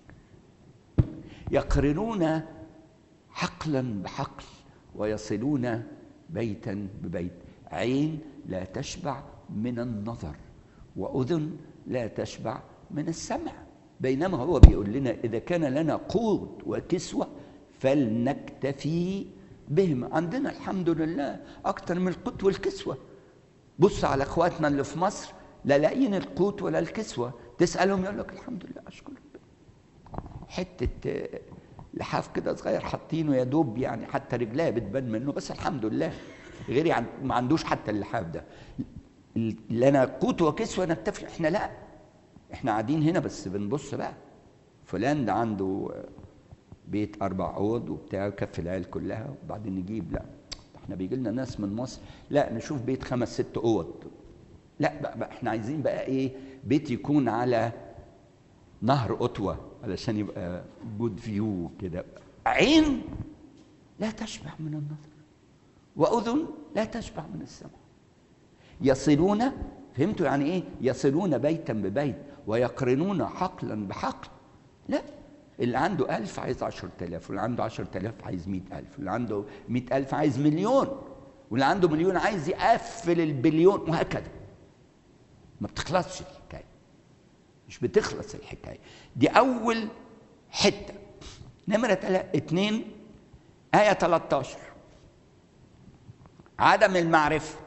يقرنون حقلا بحقل ويصلون بيتا ببيت. عين لا تشبع من النظر، وأذن لا تشبع من السمع. بينما هو بيقول لنا إذا كان لنا قوت وكسوة فلنكتفي بهم. عندنا الحمد لله أكتر من القوت والكسوة. بص على أخواتنا اللي في مصر، لا لاقيين القوت ولا الكسوة. تسألهم يقول لك الحمد لله أشكر ربنا، حتة لحاف كده صغير حاطينه يا دوب، يعني حتى رجلاه بتبان منه، بس الحمد لله. غيري عن ما عندوش حتى اللحاف ده. لنا قوت وكسوة نكتفي. احنا لا، احنا قاعدين هنا بس بنبص بقى، فلان ده عنده بيت اربع اوض وبتاع يكفي العيال كلها، وبعدين نجيب. لا، احنا بيجي لنا ناس من مصر لا نشوف بيت خمس ست اوض. لا بقى, بقى احنا عايزين بقى ايه؟ بيت يكون على نهر قطوة علشان يبقى جود فيو كده. عين لا تشبع من النظر، وأذن لا تشبع من السمع. يصلون، فهمتوا يعني ايه؟ يصلون بيتا ببيت ويقرنون حقلا بحقل. لا، اللي عنده ألف عايز عشرة آلاف، واللي عنده عشرة آلاف عايز مئة ألف، واللي عنده مئة ألف عايز مليون، واللي عنده مليون عايز يقفل البليون، وهكذا. ما بتخلصش الحكاية، مش بتخلص الحكاية دي. أول حتة. نمرة اتنين آية ثلاثة عشر، عدم المعرفة.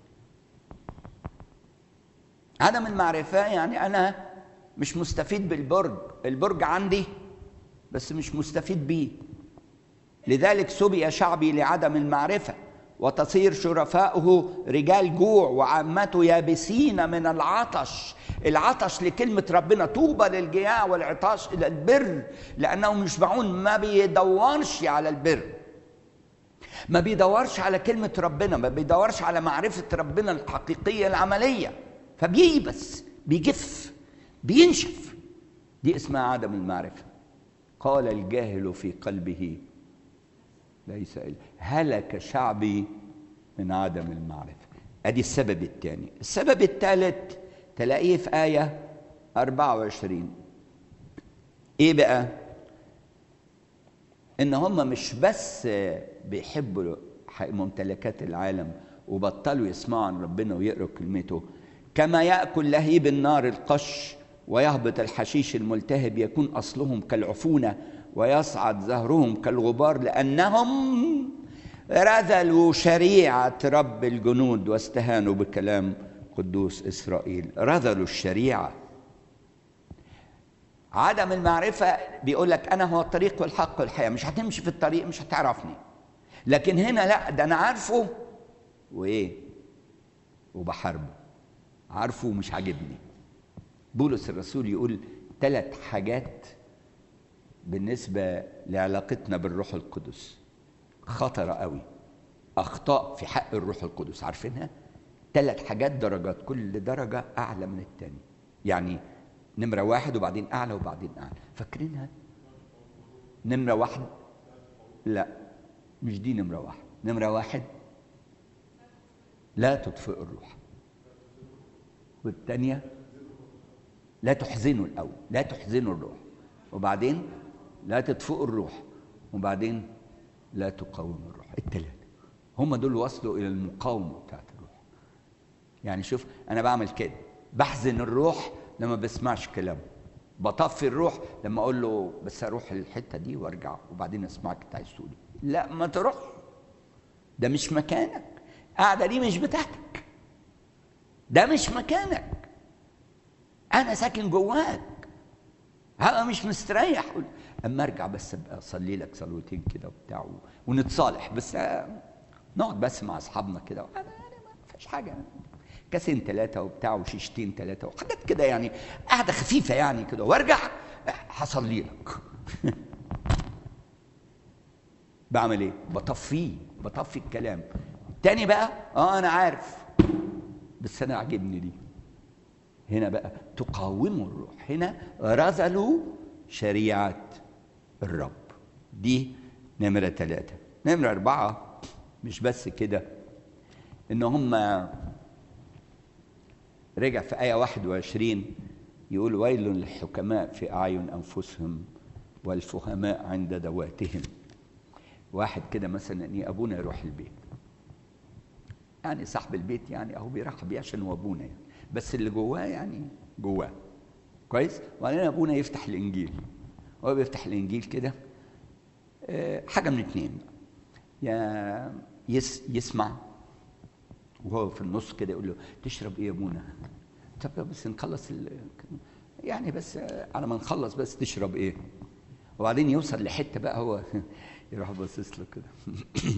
عدم المعرفة يعني أنا مش مستفيد بالبرج. البرج عندي بس مش مستفيد بيه. لذلك سبي شعبي لعدم المعرفة، وتصير شرفاؤه رجال جوع وعامته يابسين من العطش. العطش لكلمة ربنا. طوبى للجياع والعطاش إلى البر لأنهم يشبعون. ما بيدورش على البر، ما بيدورش على كلمة ربنا، ما بيدورش على معرفة ربنا الحقيقية العملية، فبييبس، بيجف، بينشف. دي اسمها عدم المعرفة. قال الجاهل في قلبه ليس إله. هلك شعبي من عدم المعرفة. ادي السبب الثاني. السبب الثالث تلاقيه في آية أربعة وعشرين. ايه بقى؟ ان هم مش بس بيحبوا ممتلكات العالم وبطلوا يسمعوا عن ربنا ويقروا كلمته. كما يأكل لهيب النار القش ويهبط الحشيش الملتهب، يكون أصلهم كالعفونة ويصعد زهرهم كالغبار، لأنهم رذلوا شريعة رب الجنود واستهانوا بكلام قدوس إسرائيل. رذلوا الشريعة. عدم المعرفة بيقول لك أنا هو الطريق والحق والحياة. مش هتمشي في الطريق مش هتعرفني. لكن هنا لا، ده أنا عارفه وإيه؟ وبحاربه. عارفه ومش عاجبني. بولس الرسول يقول ثلاث حاجات بالنسبة لعلاقتنا بالروح القدس خطرة قوي، أخطاء في حق الروح القدس. عارفينها؟ ثلاث حاجات، درجات، كل درجة أعلى من الثانية. يعني نمرة واحد وبعدين أعلى وبعدين أعلى. فاكرينها؟ نمرة واحد، لا مش دي نمرة واحد. نمرة واحد لا تطفئ الروح، والثانية لا تحزنوا. الأول لا تحزنوا الروح، وبعدين لا تطفئوا الروح، وبعدين لا تقاوموا الروح. الثلاثة هم دول وصلوا إلى المقاومة بتاعت الروح. يعني شوف أنا بعمل كده بحزن الروح لما بسمعش كلامه، بطفي الروح لما اقول له بس اروح الحته دي وارجع وبعدين اسمعك انت عايز تقول ايه. لا ما تروح، ده مش مكانك، القعده دي مش بتاعتك، ده مش مكانك، انا ساكن جواك، هبقى مش مستريح. اما ارجع بس ابقى اصلي لك صلوتين كده وبتاع ونتصالح، بس نقعد بس مع اصحابنا كده، ما فيش حاجه، كاسين ثلاثه وبتاع وشيشتين ثلاثه وحاجات كده يعني، قاعده خفيفه يعني كده، وارجع هصلي لك. بعمل ايه؟ بطفيه، بطفي الكلام. تاني بقى اه انا عارف بس انا عاجبني دي. هنا بقى تقاوموا الروح، هنا رذلوا شريعه الرب. دي نمره ثلاثه. نمره اربعه مش بس كده، ان هم رجع في آية واحد وعشرين يقول ويل للحكماء في أعين أنفسهم والفهماء عند دواتهم. واحد كده مثلا إيه، أبونا يروح البيت، يعني صاحب البيت يعني أهو بيرحب بيه عشان هو أبونا يعني، بس اللي جواه يعني جواه كويس. وبعدين أبونا يفتح الإنجيل، هو بيفتح الإنجيل كده أه حاجة من اتنين، يا يس يسمع وهو في النص كده يقول له تشرب ايه يا ابونا؟ طب بس نخلص يعني بس على ما نخلص بس تشرب ايه؟ وبعدين يوصل لحته بقى هو يروح باصص له كده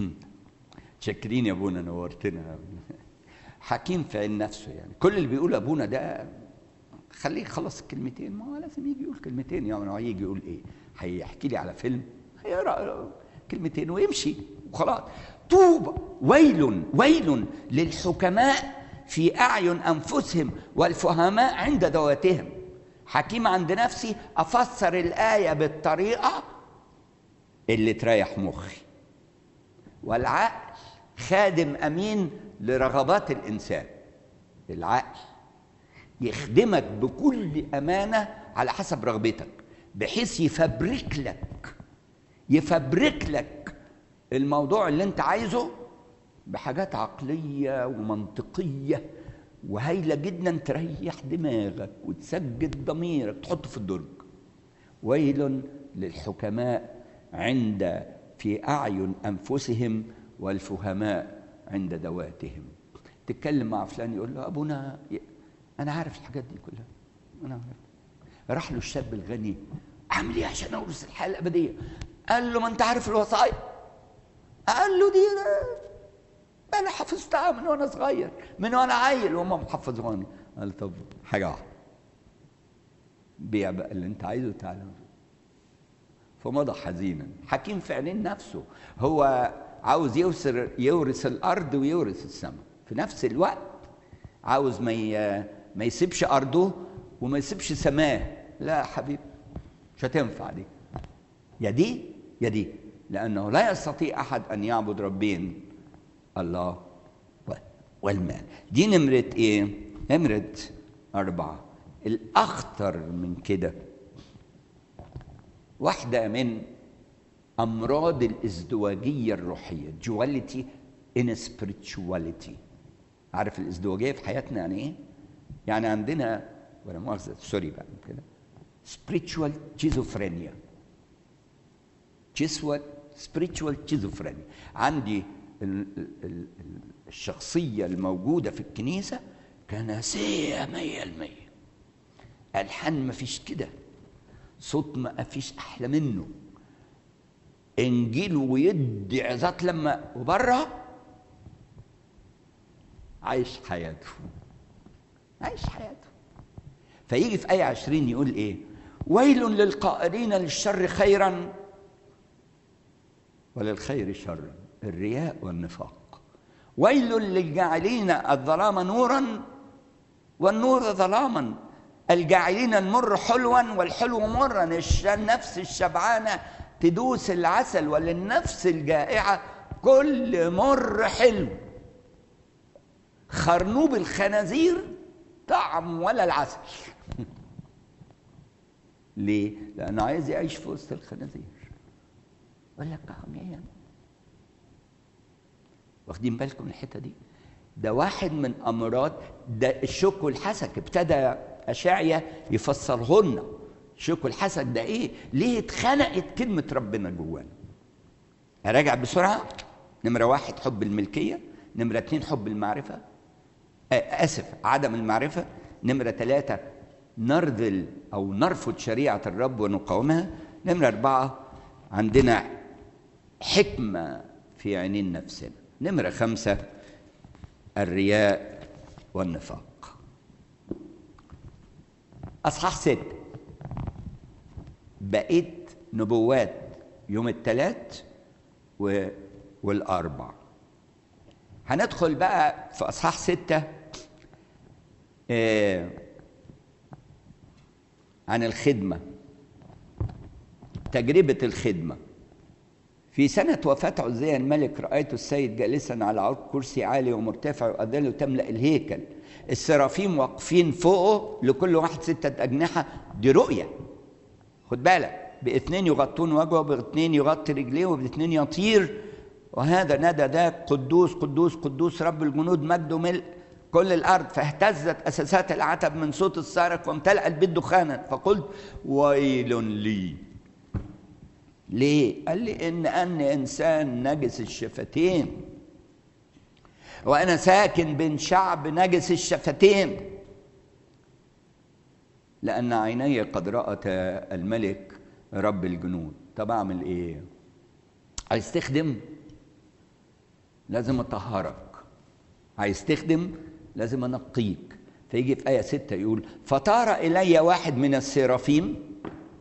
شكرين يا ابونا نورتنا. حكيم في عين نفسه يعني، كل اللي بيقول ابونا ده خليه يخلص الكلمتين، ما هو لازم يجي يقول كلمتين يعني. هو هيجي يقول ايه؟ هيحكي لي على فيلم؟ هيقرا كلمتين ويمشي وخلاص. طوبى ويل ويل للحكماء في أعين أنفسهم والفهماء عند دواتهم. حكيم عند نفسي أفسر الآية بالطريقة اللي تريح مخي، والعقل خادم أمين لرغبات الإنسان. العقل يخدمك بكل أمانة على حسب رغبتك، بحيث يفبرك لك يفبرك لك الموضوع اللي انت عايزه بحاجات عقلية ومنطقية وهايلة جدا تريح دماغك وتسجد ضميرك تحطه في الدرج. ويل للحكماء عند في أعين أنفسهم والفهماء عند دواتهم. تتكلم مع فلان يقول له أبونا أنا عارف الحاجات دي كلها، أنا عارف. راح له الشاب الغني أعمل إيه عشان أورث الحياة الأبدية؟ قال له ما أنت عارف الوصايا. قال له دي انا حفظتها من وانا صغير، من وانا عيل وهم محفظوني. قال طب حاجه واحده، بيع بقى اللي انت عايزه تعالى. فمضى حزينا. حكيم في عينين نفسه، هو عاوز يورث يورث الارض ويورث السماء في نفس الوقت، عاوز ما ما يسيبش ارضه وما يسيبش سماه. لا يا حبيبي مش هتنفع دي، يا دي يا دي، لأنه لا يستطيع أحد أن يعبد ربين، الله والمال. دي نمرة إيه؟ نمرة أربعة. الأخطر من كده واحدة من أمراض الازدواجية الروحية، duality in spirituality. عارف الازدواجية في حياتنا يعني إيه؟ يعني عندنا ولا مؤاخذة سوري بقى كده spiritual schizophrenia. جسوة spiritual schizophrenia. عندي الشخصية الموجودة في الكنيسة كنسية مية المية، ألحان ما فيش كده، صوت ما فيش أحلى منه، إنجيل ويدي عظات لما وبره عايش حياته عايش حياته. فيجي في آية عشرين يقول إيه؟ ويل للقائلين للشر خيرا وللخير شرا، الرياء والنفاق. ويل للجاعلين الظلام نورا والنور ظلاما، الجاعلين المر حلوا والحلو مرا. النفس الشبعانة تدوس العسل، وللنفس الجائعة كل مر حلو. خرنوب الخنازير طعم ولا العسل. ليه؟ لأنه عايز يعيش في وسط الخنازير. يقول لك يعني واخدين بالكم من الحته دي؟ ده واحد من أمراض، ده الشوك والحسك ابتدى أشعيا يفسره لنا. الشوك والحسك ده إيه؟ ليه اتخنقت كلمة ربنا جوانا؟ أراجع بسرعة. نمرة واحد حب الملكية، نمرة اتنين حب المعرفة، آسف عدم المعرفة، نمرة ثلاثة نرذل أو نرفض شريعة الرب ونقاومها، نمرة أربعة عندنا حكمة في عينين نفسنا، نمرة خمسة الرياء والنفاق. أصحاح ست بقيت نبوات يوم الثلاث والأربع. هندخل بقى في أصحاح ستة آه عن الخدمة، تجربة الخدمة. في سنة وفاة عزيا الملك رأيت السيد جالسا على عرش كرسي عالي ومرتفع وأذانه تملأ الهيكل، السرافيم واقفين فوقه لكل واحد ستة أجنحة. دي رؤية، خد بالك، باثنين يغطون وجهه، باثنين يغطي رجليه، وباثنين يطير، وهذا نادى ذاك قدوس قدوس قدوس رب الجنود مجده ملء كل الأرض. فاهتزت أساسات العتب من صوت الصارخ وامتلأ البيت دخانا، فقلت ويل لي. ليه؟ قال لي إن أني إنسان نجس الشفتين، وأنا ساكن بين شعب نجس الشفتين، لأن عيني قد رأت الملك رب الجنود. طب أعمل إيه؟ عايز تخدم لازم أطهرك، عايز تخدم لازم أنقيك. فيجي في آية ستة يقول فطار إلي واحد من السرافيم.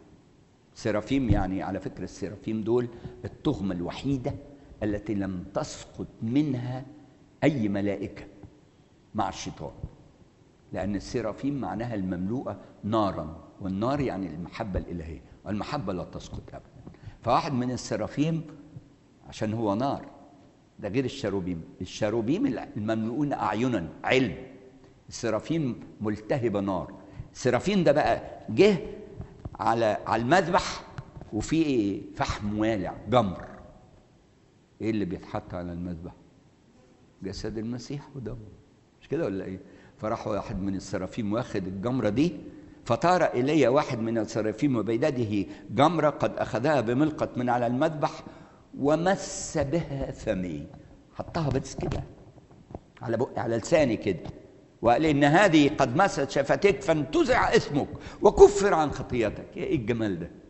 سرافيم يعني على فكرة السرافيم دول التهمة الوحيدة التي لم تسقط منها أي ملائكة مع الشيطان، لأن السرافيم معناها المملوءة نارا، والنار يعني المحبة الإلهية، والمحبة لا تسقط أبدا. فواحد من السرافيم عشان هو نار، ده غير الشروبيم. الشروبيم المملؤون أعينا علم، السرافيم ملتهبة نار. السرافيم ده بقى جه على على المذبح وفي فحم والع جمر. ايه اللي بيتحط على المذبح؟ جسد المسيح ودمه، مش كده ولا ايه؟ فراح واحد من السرافيم واخد الجمرة دي، فطار إلي واحد من السرافيم وبيده جمرة قد أخذها بملقط من على المذبح ومس بها فمي. حطها بس كده على بقي على لساني كده، وقال إن هذه قد مست شفتيك فانتزع اسمك وكفر عن خطيتك. ايه الجمال ده؟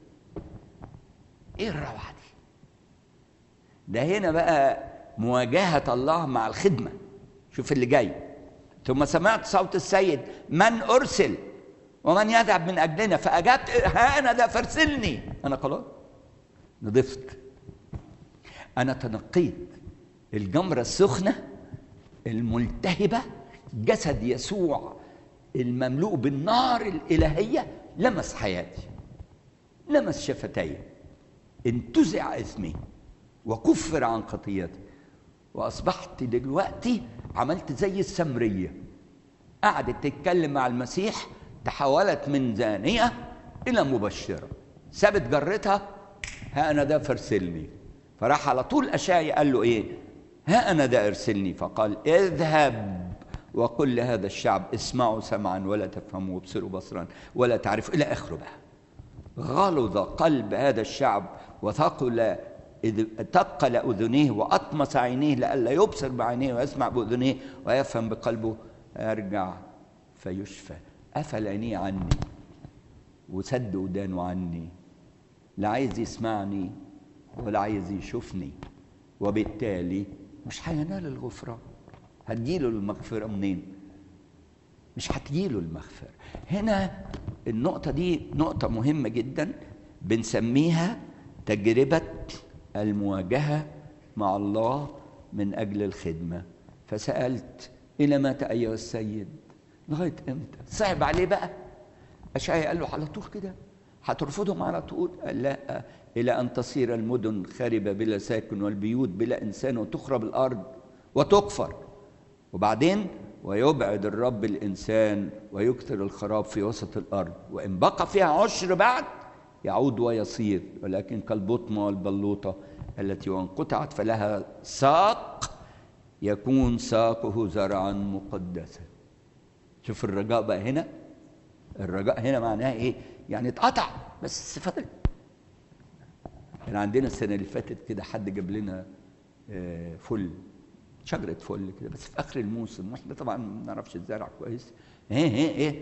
ايه الروعة دي؟ ده هنا بقى مواجهة الله مع الخدمة. شوف اللي جاي. ثم سمعت صوت السيد من أرسل ومن يذهب من أجلنا؟ فأجبت ها أنا ذا فارسلني. أنا خلاص نضفت، أنا تنقيت. الجمرة السخنة الملتهبة جسد يسوع المملوء بالنار الإلهية لمس حياتي، لمس شفتي، انتزع اسمي وكفر عن خطيتي، وأصبحت دلوقتي عملت زي السمرية، قعدت تتكلم مع المسيح، تحولت من زانية إلى مبشرة، سابت جرتها، ها أنا ده فارسلني. فراح على طول أشعيا قال له إيه؟ ها أنا ده ارسلني. فقال اذهب وقل لهذا الشعب اسمعوا سمعا ولا تفهموا، وابصروا بصرا ولا تعرفوا، إلى آخره بقى. غلظ قلب هذا الشعب وثقل تقل أذنيه وأطمس عينيه لئلا يبصر بعينيه ويسمع بأذنيه ويفهم بقلبه، يرجع فيشفى. قفل عينيه عني وسد ودانه عني، لا عايز يسمعني ولا عايز يشوفني، وبالتالي مش هينال الغفران. هتجيله المغفرة منين؟ مش هتجيله المغفرة. هنا النقطة دي نقطة مهمة جدا بنسميها تجربة المواجهة مع الله من أجل الخدمة. فسألت إلى متى أيها السيد؟ لغاية إمتى؟ صعب عليه بقى. أشعيا قال له على طول كده هترفضهم على طول؟ قال لا، إلى أن تصير المدن خاربة بلا ساكن والبيوت بلا إنسان وتخرب الأرض وتكفر. وبعدين ويبعد الرب الإنسان ويكثر الخراب في وسط الأرض، وإن بقى فيها عشر بعد يعود ويصير، ولكن كالبطمة والبلوطة التي وانقطعت فلها ساق يكون ساقه زرعا مقدسا. شوف الرجاء بقى هنا، الرجاء هنا معناها ايه؟ يعني اتقطع بس فضل. كان عندنا السنه اللي فاتت كده حد جاب لنا فل، شجره فل كده، بس في اخر الموسم، واحنا طبعا ما نعرفش الزرع كويس. ايه ايه ايه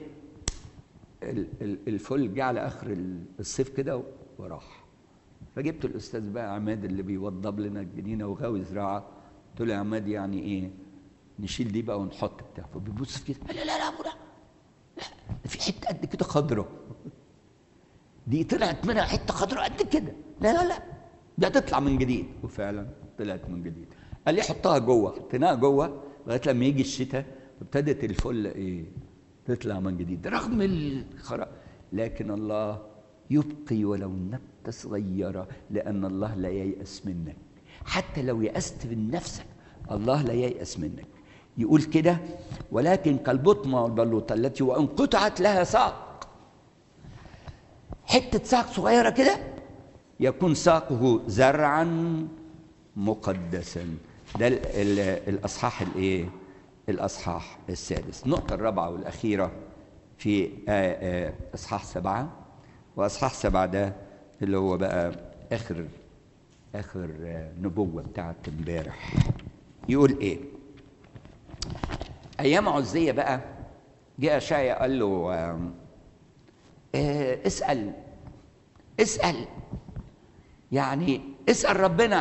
الفل جه على اخر الصيف كده وراح. فجبت الاستاذ بقى عماد اللي بيوضب لنا الجنينه وغاوي زراعه، قلت له يا عماد يعني ايه نشيل دي بقى ونحط بتاع؟ فبيبص كده، لا لا لا لا لا ده في حته قد كده خضراء، دي طلعت منها حته خضراء قد كده، لا لا لا دي هتطلع من جديد. وفعلا طلعت من جديد. قال لي حطها جوه، حطيناها جوه لغايه لما يجي الشتاء ابتدت الفل ايه تطلع من جديد رغم الخراب. لكن الله يبقي ولو نبته صغيره، لان الله لا ييأس منك. حتى لو يأست من نفسك الله لا ييأس منك. يقول كده ولكن كالبطمة والبلوطة التي وإن قطعت لها ساق، حتة ساق صغيرة كده يكون ساقه زرعا مقدسا. ده ال ال الأصحاح الإيه؟ الأصحاح السادس. النقطة الرابعة والأخيرة في أصحاح سبعة، وأصحاح سبعة ده اللي هو بقى آخر آخر نبوة بتاعت امبارح. يقول إيه؟ أيام عزية بقى جاء أشعياء قال له اه اسأل اسأل يعني اسأل ربنا.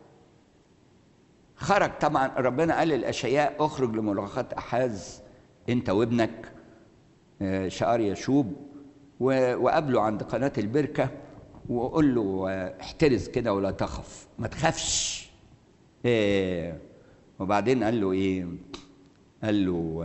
خرج طبعا ربنا قال للأشعياء اخرج لملاقاة أحاز أنت وابنك اه شعر يشوب، وقابله عند قناة البركة وقول له احترز كده ولا تخف، ما تخافش. اه وبعدين قال له ايه؟ قال له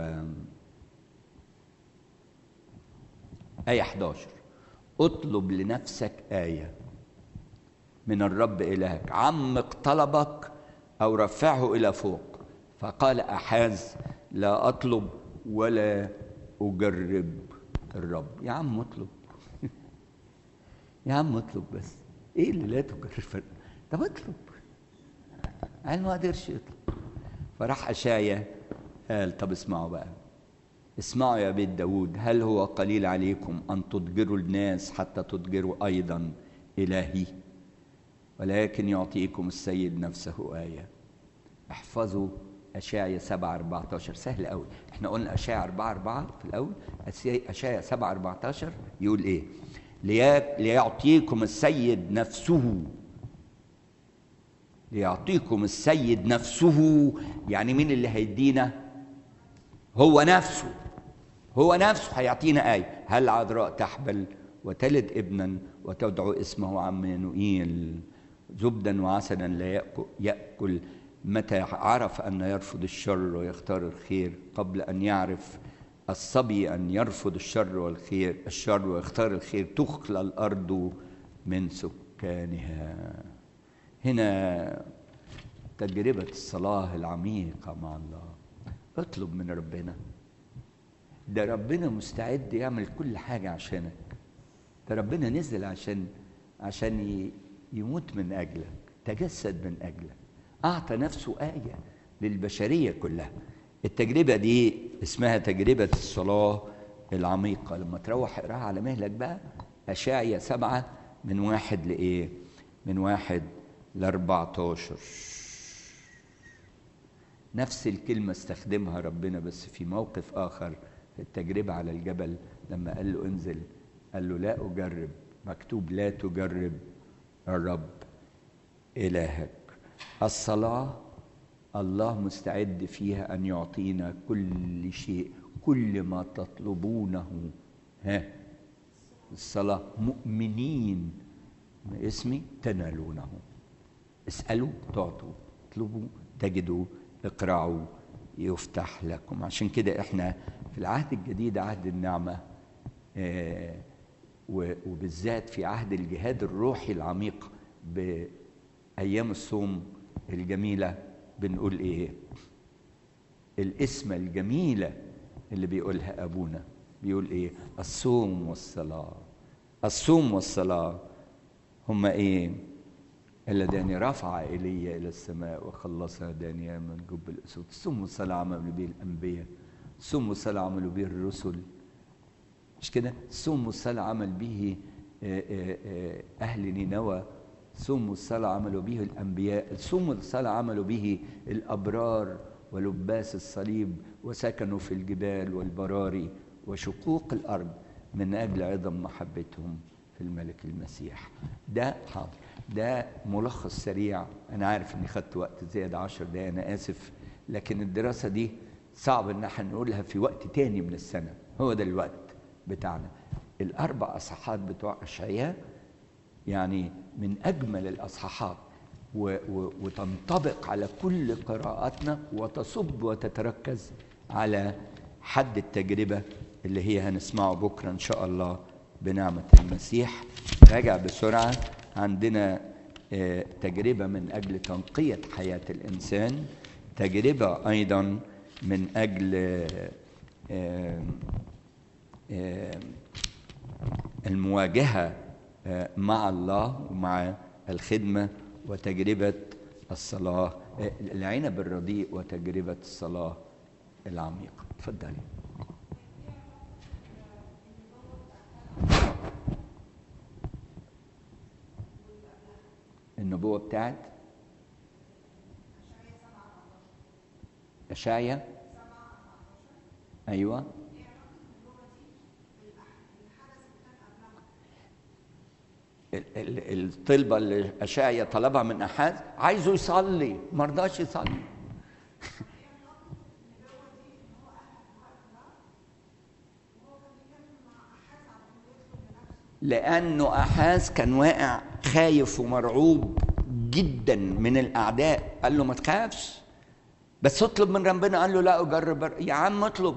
آية إحدى عشر اطلب لنفسك آية من الرب إلهك، عمق طلبك أو رفعه إلى فوق. فقال أحاز لا أطلب ولا أجرب الرب. يا عم اطلب يا عم اطلب بس، إيه اللي لا تجرب؟ طب اطلب. قال ما قدرش يطلب. فراح أشعياء قال طب اسمعوا بقى، اسمعوا يا بيت داود، هل هو قليل عليكم أن تضجروا الناس حتى تضجروا أيضا إلهي؟ ولكن يعطيكم السيد نفسه آية. احفظوا أشعياء سبعة أربعة عشر، سهل قوي. احنا قلنا أشعياء أربعة أربعة في الأول، أشعياء سبعة أربعة عشر يقول إيه؟ ليعطيكم السيد نفسه. ليعطيكم السيد نفسه يعني مين اللي هيدينا؟ هو نفسه. هو نفسه هيعطينا آية. هل عذراء تحبل وتلد ابنا وتدعو اسمه عمانوئيل، زبدا وعسلا لا يأكل، متى عرف أن يرفض الشر ويختار الخير قبل أن يعرف الصبي أن يرفض الشر والخير الشر ويختار الخير، تخلى الأرض من سكانها. هنا تجربة الصلاة العميقة مع الله. اطلب من ربنا، ده ربنا مستعد يعمل كل حاجة عشانك. ده ربنا نزل عشان عشان يموت من أجلك، تجسد من أجلك، أعطى نفسه آية للبشرية كلها. التجربة دي اسمها تجربة الصلاة العميقة. لما تروح اقراها على مهلك بقى، أشعياء سبعة من واحد لإيه؟ من واحد لأربعتاشر. نفس الكلمة استخدمها ربنا بس في موقف آخر في التجربة على الجبل، لما قال له انزل، قال له لا أجرب، مكتوب لا تجرب الرب إلهك. الصلاة الله مستعد فيها أن يعطينا كل شيء، كل ما تطلبونه. ها الصلاة مؤمنين اسمي تنالونه. اسألوا تعطوا، اطلبوا تجدوا، اقرعوا يفتح لكم. عشان كده احنا في العهد الجديد عهد النعمة، آه وبالذات في عهد الجهاد الروحي العميق بأيام الصوم الجميلة بنقول ايه؟ الاسم الجميلة اللي بيقولها أبونا بيقول ايه؟ الصوم والصلاة. الصوم والصلاة هما ايه؟ اللذان رفع إلي إلى السماء وخلصها دانيا من جب الأسود. الصوم والصلاة عملوا به الأنبياء، الصوم والصلاة عملوا به الرسل، مش كده؟ الصوم والصلاة عمل به أهل نينوى، الصوم والصلاة عملوا به الأنبياء، الصوم والصلاة عملوا به الأبرار ولباس الصليب وسكنوا في الجبال والبراري وشقوق الأرض من أجل عظم محبتهم في الملك المسيح. ده حاضر، ده ملخص سريع. أنا عارف إني خدت وقت زيادة عشر دقايق، أنا آسف، لكن الدراسة دي صعب إن احنا نقولها في وقت تاني من السنة، هو ده الوقت بتاعنا. الأربع أصحاحات بتوع أشعياء يعني من أجمل الأصحاحات و و وتنطبق على كل قراءاتنا وتصب وتتركز على حد التجربة اللي هي هنسمعه بكرة إن شاء الله بنعمة المسيح. راجع بسرعة، عندنا آه تجربة من أجل تنقية حياة الإنسان، تجربة أيضا من أجل آه آه آه المواجهة آه مع الله ومع الخدمة، وتجربة الصلاة آه العنب الرديء وتجربة الصلاة العميقة. تفضلي. النبوة بتاعت أشعيا، أيوة، الطلبة اللي أشعيا طلبها من أحاز، عايزه يصلي ما رضاش يصلي. لأنه أحاز كان واقع خايف ومرعوب جدا من الأعداء، قال له ما تخافش بس اطلب من ربنا. قال له لا أجرب. يا عم اطلب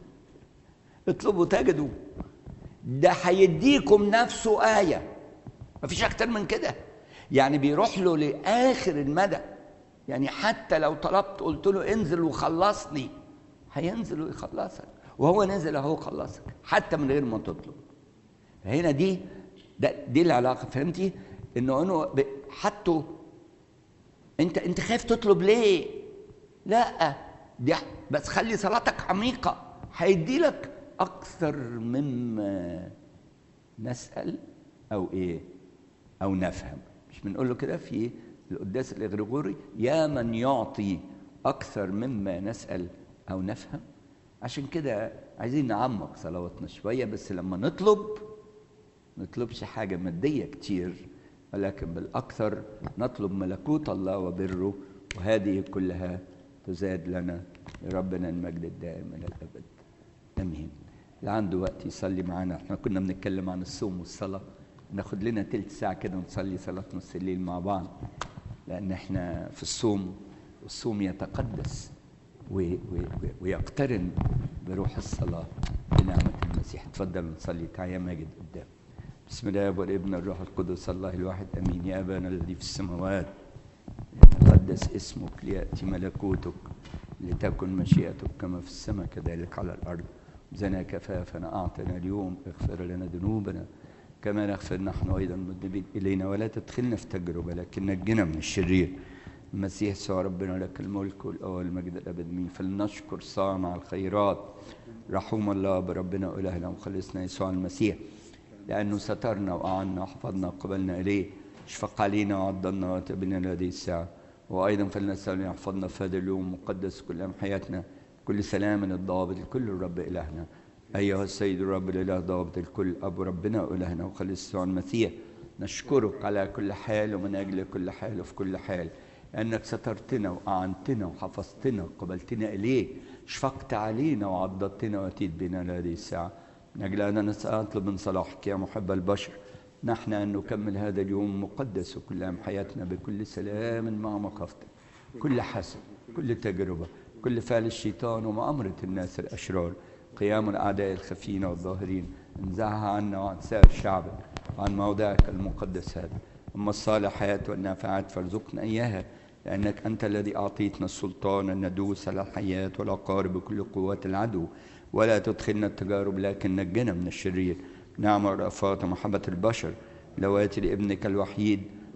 اطلبوا تجدوا، ده هيديكم نفسه آية، مفيش أكتر من كده. يعني بيروح له لآخر المدى، يعني حتى لو طلبت قلت له انزل وخلصني هينزل ويخلصك، وهو نزل اهو خلصك حتى من غير ما تطلب. هنا دي دي العلاقة، فهمتي؟ انه انه حتى انت انت خايف تطلب ليه؟ لا، دي بس خلي صلاتك عميقة، هيدي لك اكثر مما نسأل او ايه او نفهم. مش بنقول له كده في القداس الإغريغوري، يا من يعطي اكثر مما نسأل او نفهم؟ عشان كده عايزين نعمق صلواتنا شوية، بس لما نطلب نطلبش حاجة مادية كتير، ولكن بالأكثر نطلب ملكوت الله وبره، وهذه كلها تزاد لنا. لربنا المجد الدائم إلى الأبد، آمين. اللي عنده وقت يصلي معانا. احنا كنا بنتكلم عن الصوم والصلاة، ناخد لنا تلت ساعة كده ونصلي صلاة نص الليل مع بعض، لأن احنا في الصوم، والصوم يتقدس ويقترن بروح الصلاة بنعمة المسيح. تفضل نصلي. تعالى يا ماجد قدام. بسم الله والابن الروح القدس الله الواحد امين. يا ابانا الذي في السماوات، يتقدس اسمك، لياتي ملكوتك، لتكن مشيئتك كما في السماء كذلك على الارض. زنا كفافنا اعطنا اليوم، اغفر لنا ذنوبنا كما نغفر نحن ايضا المذنبين الينا، ولا تدخلنا في تجربه لكن نجنا من الشرير. المسيح يسوع ربنا لك الملك والقوه والمجد الابد. مين فلنشكر صانع الخيرات رحوم الله بربنا والهنا ومخلصنا يسوع المسيح، لأنه سترنا وأعنا وحفظنا وقبلنا إليه، اشفق علينا وعضلنا وتبنا لهذه الساعة. وأيضا فلنسأل أن يحفظنا في هذا اليوم مقدس كل أيام حياتنا، كل سلام الضابط الكل الرب إلهنا. أيها السيد الرب الإله ضابط الكل، أبو ربنا وإلهنا وخلص يسوع المسيح، نشكرك على كل حال ومن أجل كل حال وفي كل حال، أنك سترتنا وأعنتنا وحفظتنا وقبلتنا إليه، شفقت علينا وعضدتنا وأتيت بنا لهذه الساعة. من أجل أن نطلب من صلاحك يا محب البشر نحن أن نكمل هذا اليوم مقدس وكل أيام حياتنا بكل سلام مع مخافتك، كل حسد، كل تجربة، كل فعل الشيطان ومؤامرة الناس الأشرار، قيام الأعداء الخفين والظاهرين، انزعها عنا وعن سائر شعبك وعن موضعك المقدس هذا. أما الصالحات والنافعات فارزقنا إياها، لأنك أنت الذي أعطيتنا السلطان أن ندوس على الحياة والعقارب بكل قوات العدو، ولا تدخلنا التجارب لكن نجنا من الشرير. نعم ورأفات ومحبة البشر لواتي لابنك الوحيد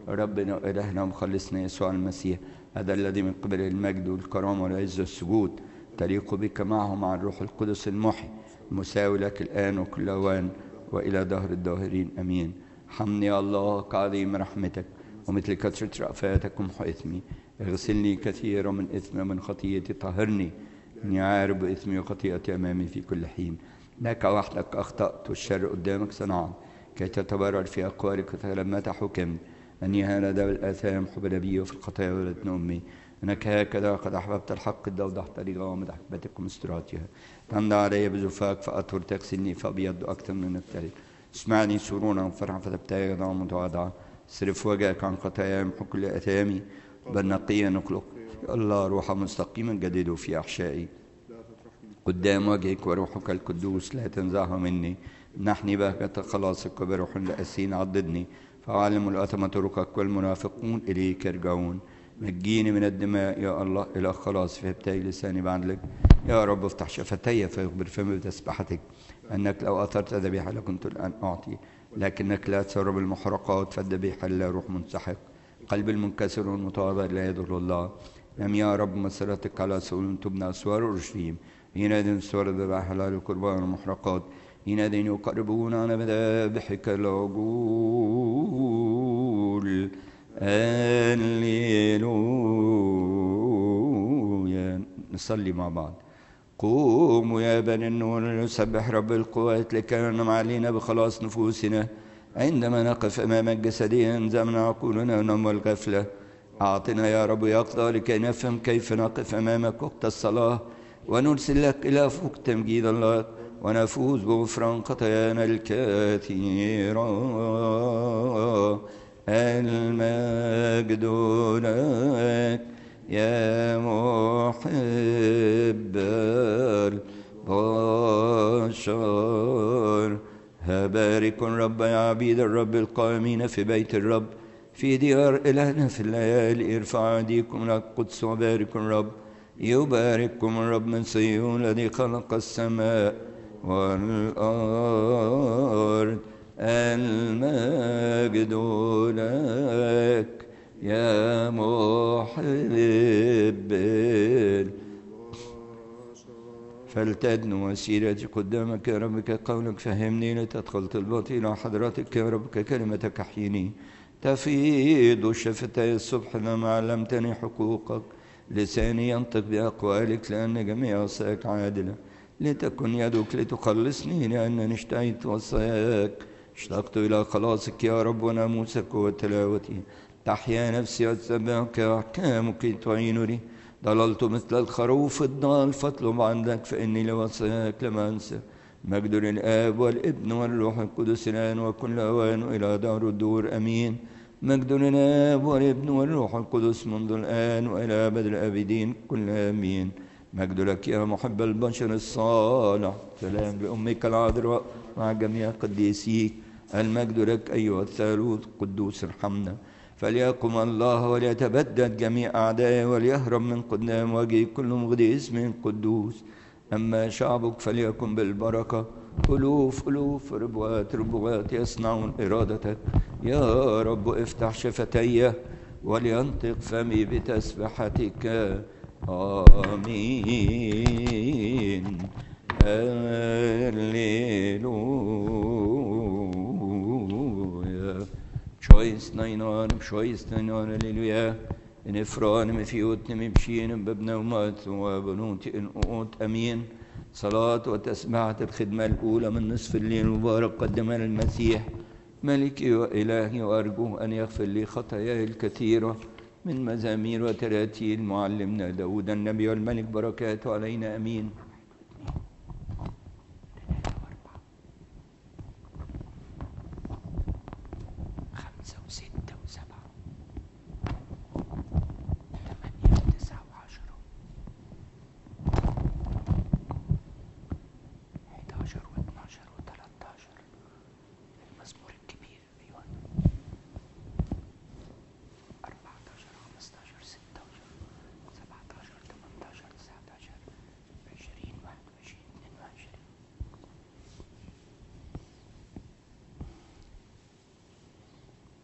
ربنا وإلهنا ومخلصنا يسوع المسيح، هذا الذي من قبل المجد والكرامة والعز والسجود تليق بك معه مع الروح القدس المحي المساوي لك الآن وكل أوان وإلى دهر الداهرين أمين. حمني يا الله كعظيم رحمتك ومثل كثرة رأفاتك ومحو إثمي، اغسلني كثيرا من إثمي ومن خطيئتي طهرني، إني عارف بإثمي وخطيئتي أمامي في كل حين. لك وحدك أخطأت والشر قدامك صنعت، كي تتبرر في أقوالك فلما حكمت أني هذا بالآثام حب نبي وفي الخطايا ولدت أمي، أنك هكذا قد أحببت الحق قد أوضحت لي غوامض أحبتك ومستراتها. تمضى علي بزفاك فأطهر تغسلني فأبيض أكثر من الثلج. اسمعني سرونا وفرحا فتبتهج ضع متواضعة، اصرف وجهك عن خطاياي امحو كل أثامي، بل نقيا نخلق يا الله روحا مستقيما جدده في أحشائي قدام وجهك وروحك القدوس لا تنزعه مني. منحني بهجة خلاصك وبروح لأسين عضدني، فعالم الأثم طرقك والمنافقون إليك يرجعون. نجيني من الدماء يا الله إلى خلاص، فابتهج لساني بعدلك يا رب. افتح شفتي فيخبر فمي بتسبحتك، أنك لو أثرت ذبيحة لكنت الآن أعطي، لكنك لا تسرب المحرقات فالذبيحة لا روح منسحق. قلب المنكسر والمتواضع لا يضر الله. نعم يا رب مسيرتك على سؤول تبنى أسوار أورشليم، ينادي أسوار الذبائح على القربان والمحرقات، ينادي يقربون على مذابحك العجول. هللويا. نصلي مع بعض. قوموا يا بني النور نسبح رب القوات لكي علينا بخلاص نفوسنا، عندما نقف أمامك جسديا زمنا عقولنا ونوم الغفلة. أعطنا يا رب يقظة لكي نفهم كيف نقف أمامك وقت الصلاة، ونرسل لك إلى فوق تمجيد الله، ونفوز بغفران خطايانا الكثيرة. المجد لك يا محب البشر. هبارك الرب يا عبيد الرب القائمين في بيت الرب في ديار إلهنا في الليالي. ارفعوا أيديكم إلى القدس وبارك الرب. يبارككم الرب من صهيون الذي خلق السماء والأرض. المجد لك يا محب. فلتدن وسيرتي قدامك يا رب كقولك، فهمني لتدخل طلباتي إلى حضرتك يا رب ككلمتك أحيني. تفيض شفتي الصبح لما علمتني حقوقك، لساني ينطق بأقوالك لأن جميع وصاياك عادلة. لتكن يدك لتخلصني لأنني اشتهيت وصاياك. اشتقت إلى خلاصك يا رب وناموسك وتلاوتي. تحيا نفسي وتسبحك أحكامك تعينني. ضللت مثل الخروف الضال فاطلب عندك، فإني لوصاياك لم أنسى. مجد للآب والابن والروح القدس الآن وكل أوان إلى دار الدور أمين. مجد للآب والابن والروح القدس منذ الآن وإلى أبد الآبدين كل آمين. مجد لك يا محب البشر الصالح. سلام لأمك العذراء مع جميع قديسيك. المجد لك أيها الثالوث القدوس ارحمنا. فليقم الله وليتبدد جميع أعدائه وليهرب من قدام وجهه كل مغدي اسم قدوس. أما شعبك فليكن بالبركة. ألوف ألوف ربوات ربوات يصنعون إرادتك يا رب. افتح شفتي ولينطق فمي بتسبحتك. آمين. هللويا. شويس نينان بشويس نينان هللويا. نفران مفيوت نمبشين ببنا ومات وبنوت إن أوت أمين. صلاة وتسمعة الخدمة الأولى من نصف الليل المبارك قدمها المسيح ملكي وإلهي، وأرجوه أن يغفر لي خطاياي الكثيرة من مزامير وتراتيل معلمنا داود النبي والملك، بركاته علينا أمين.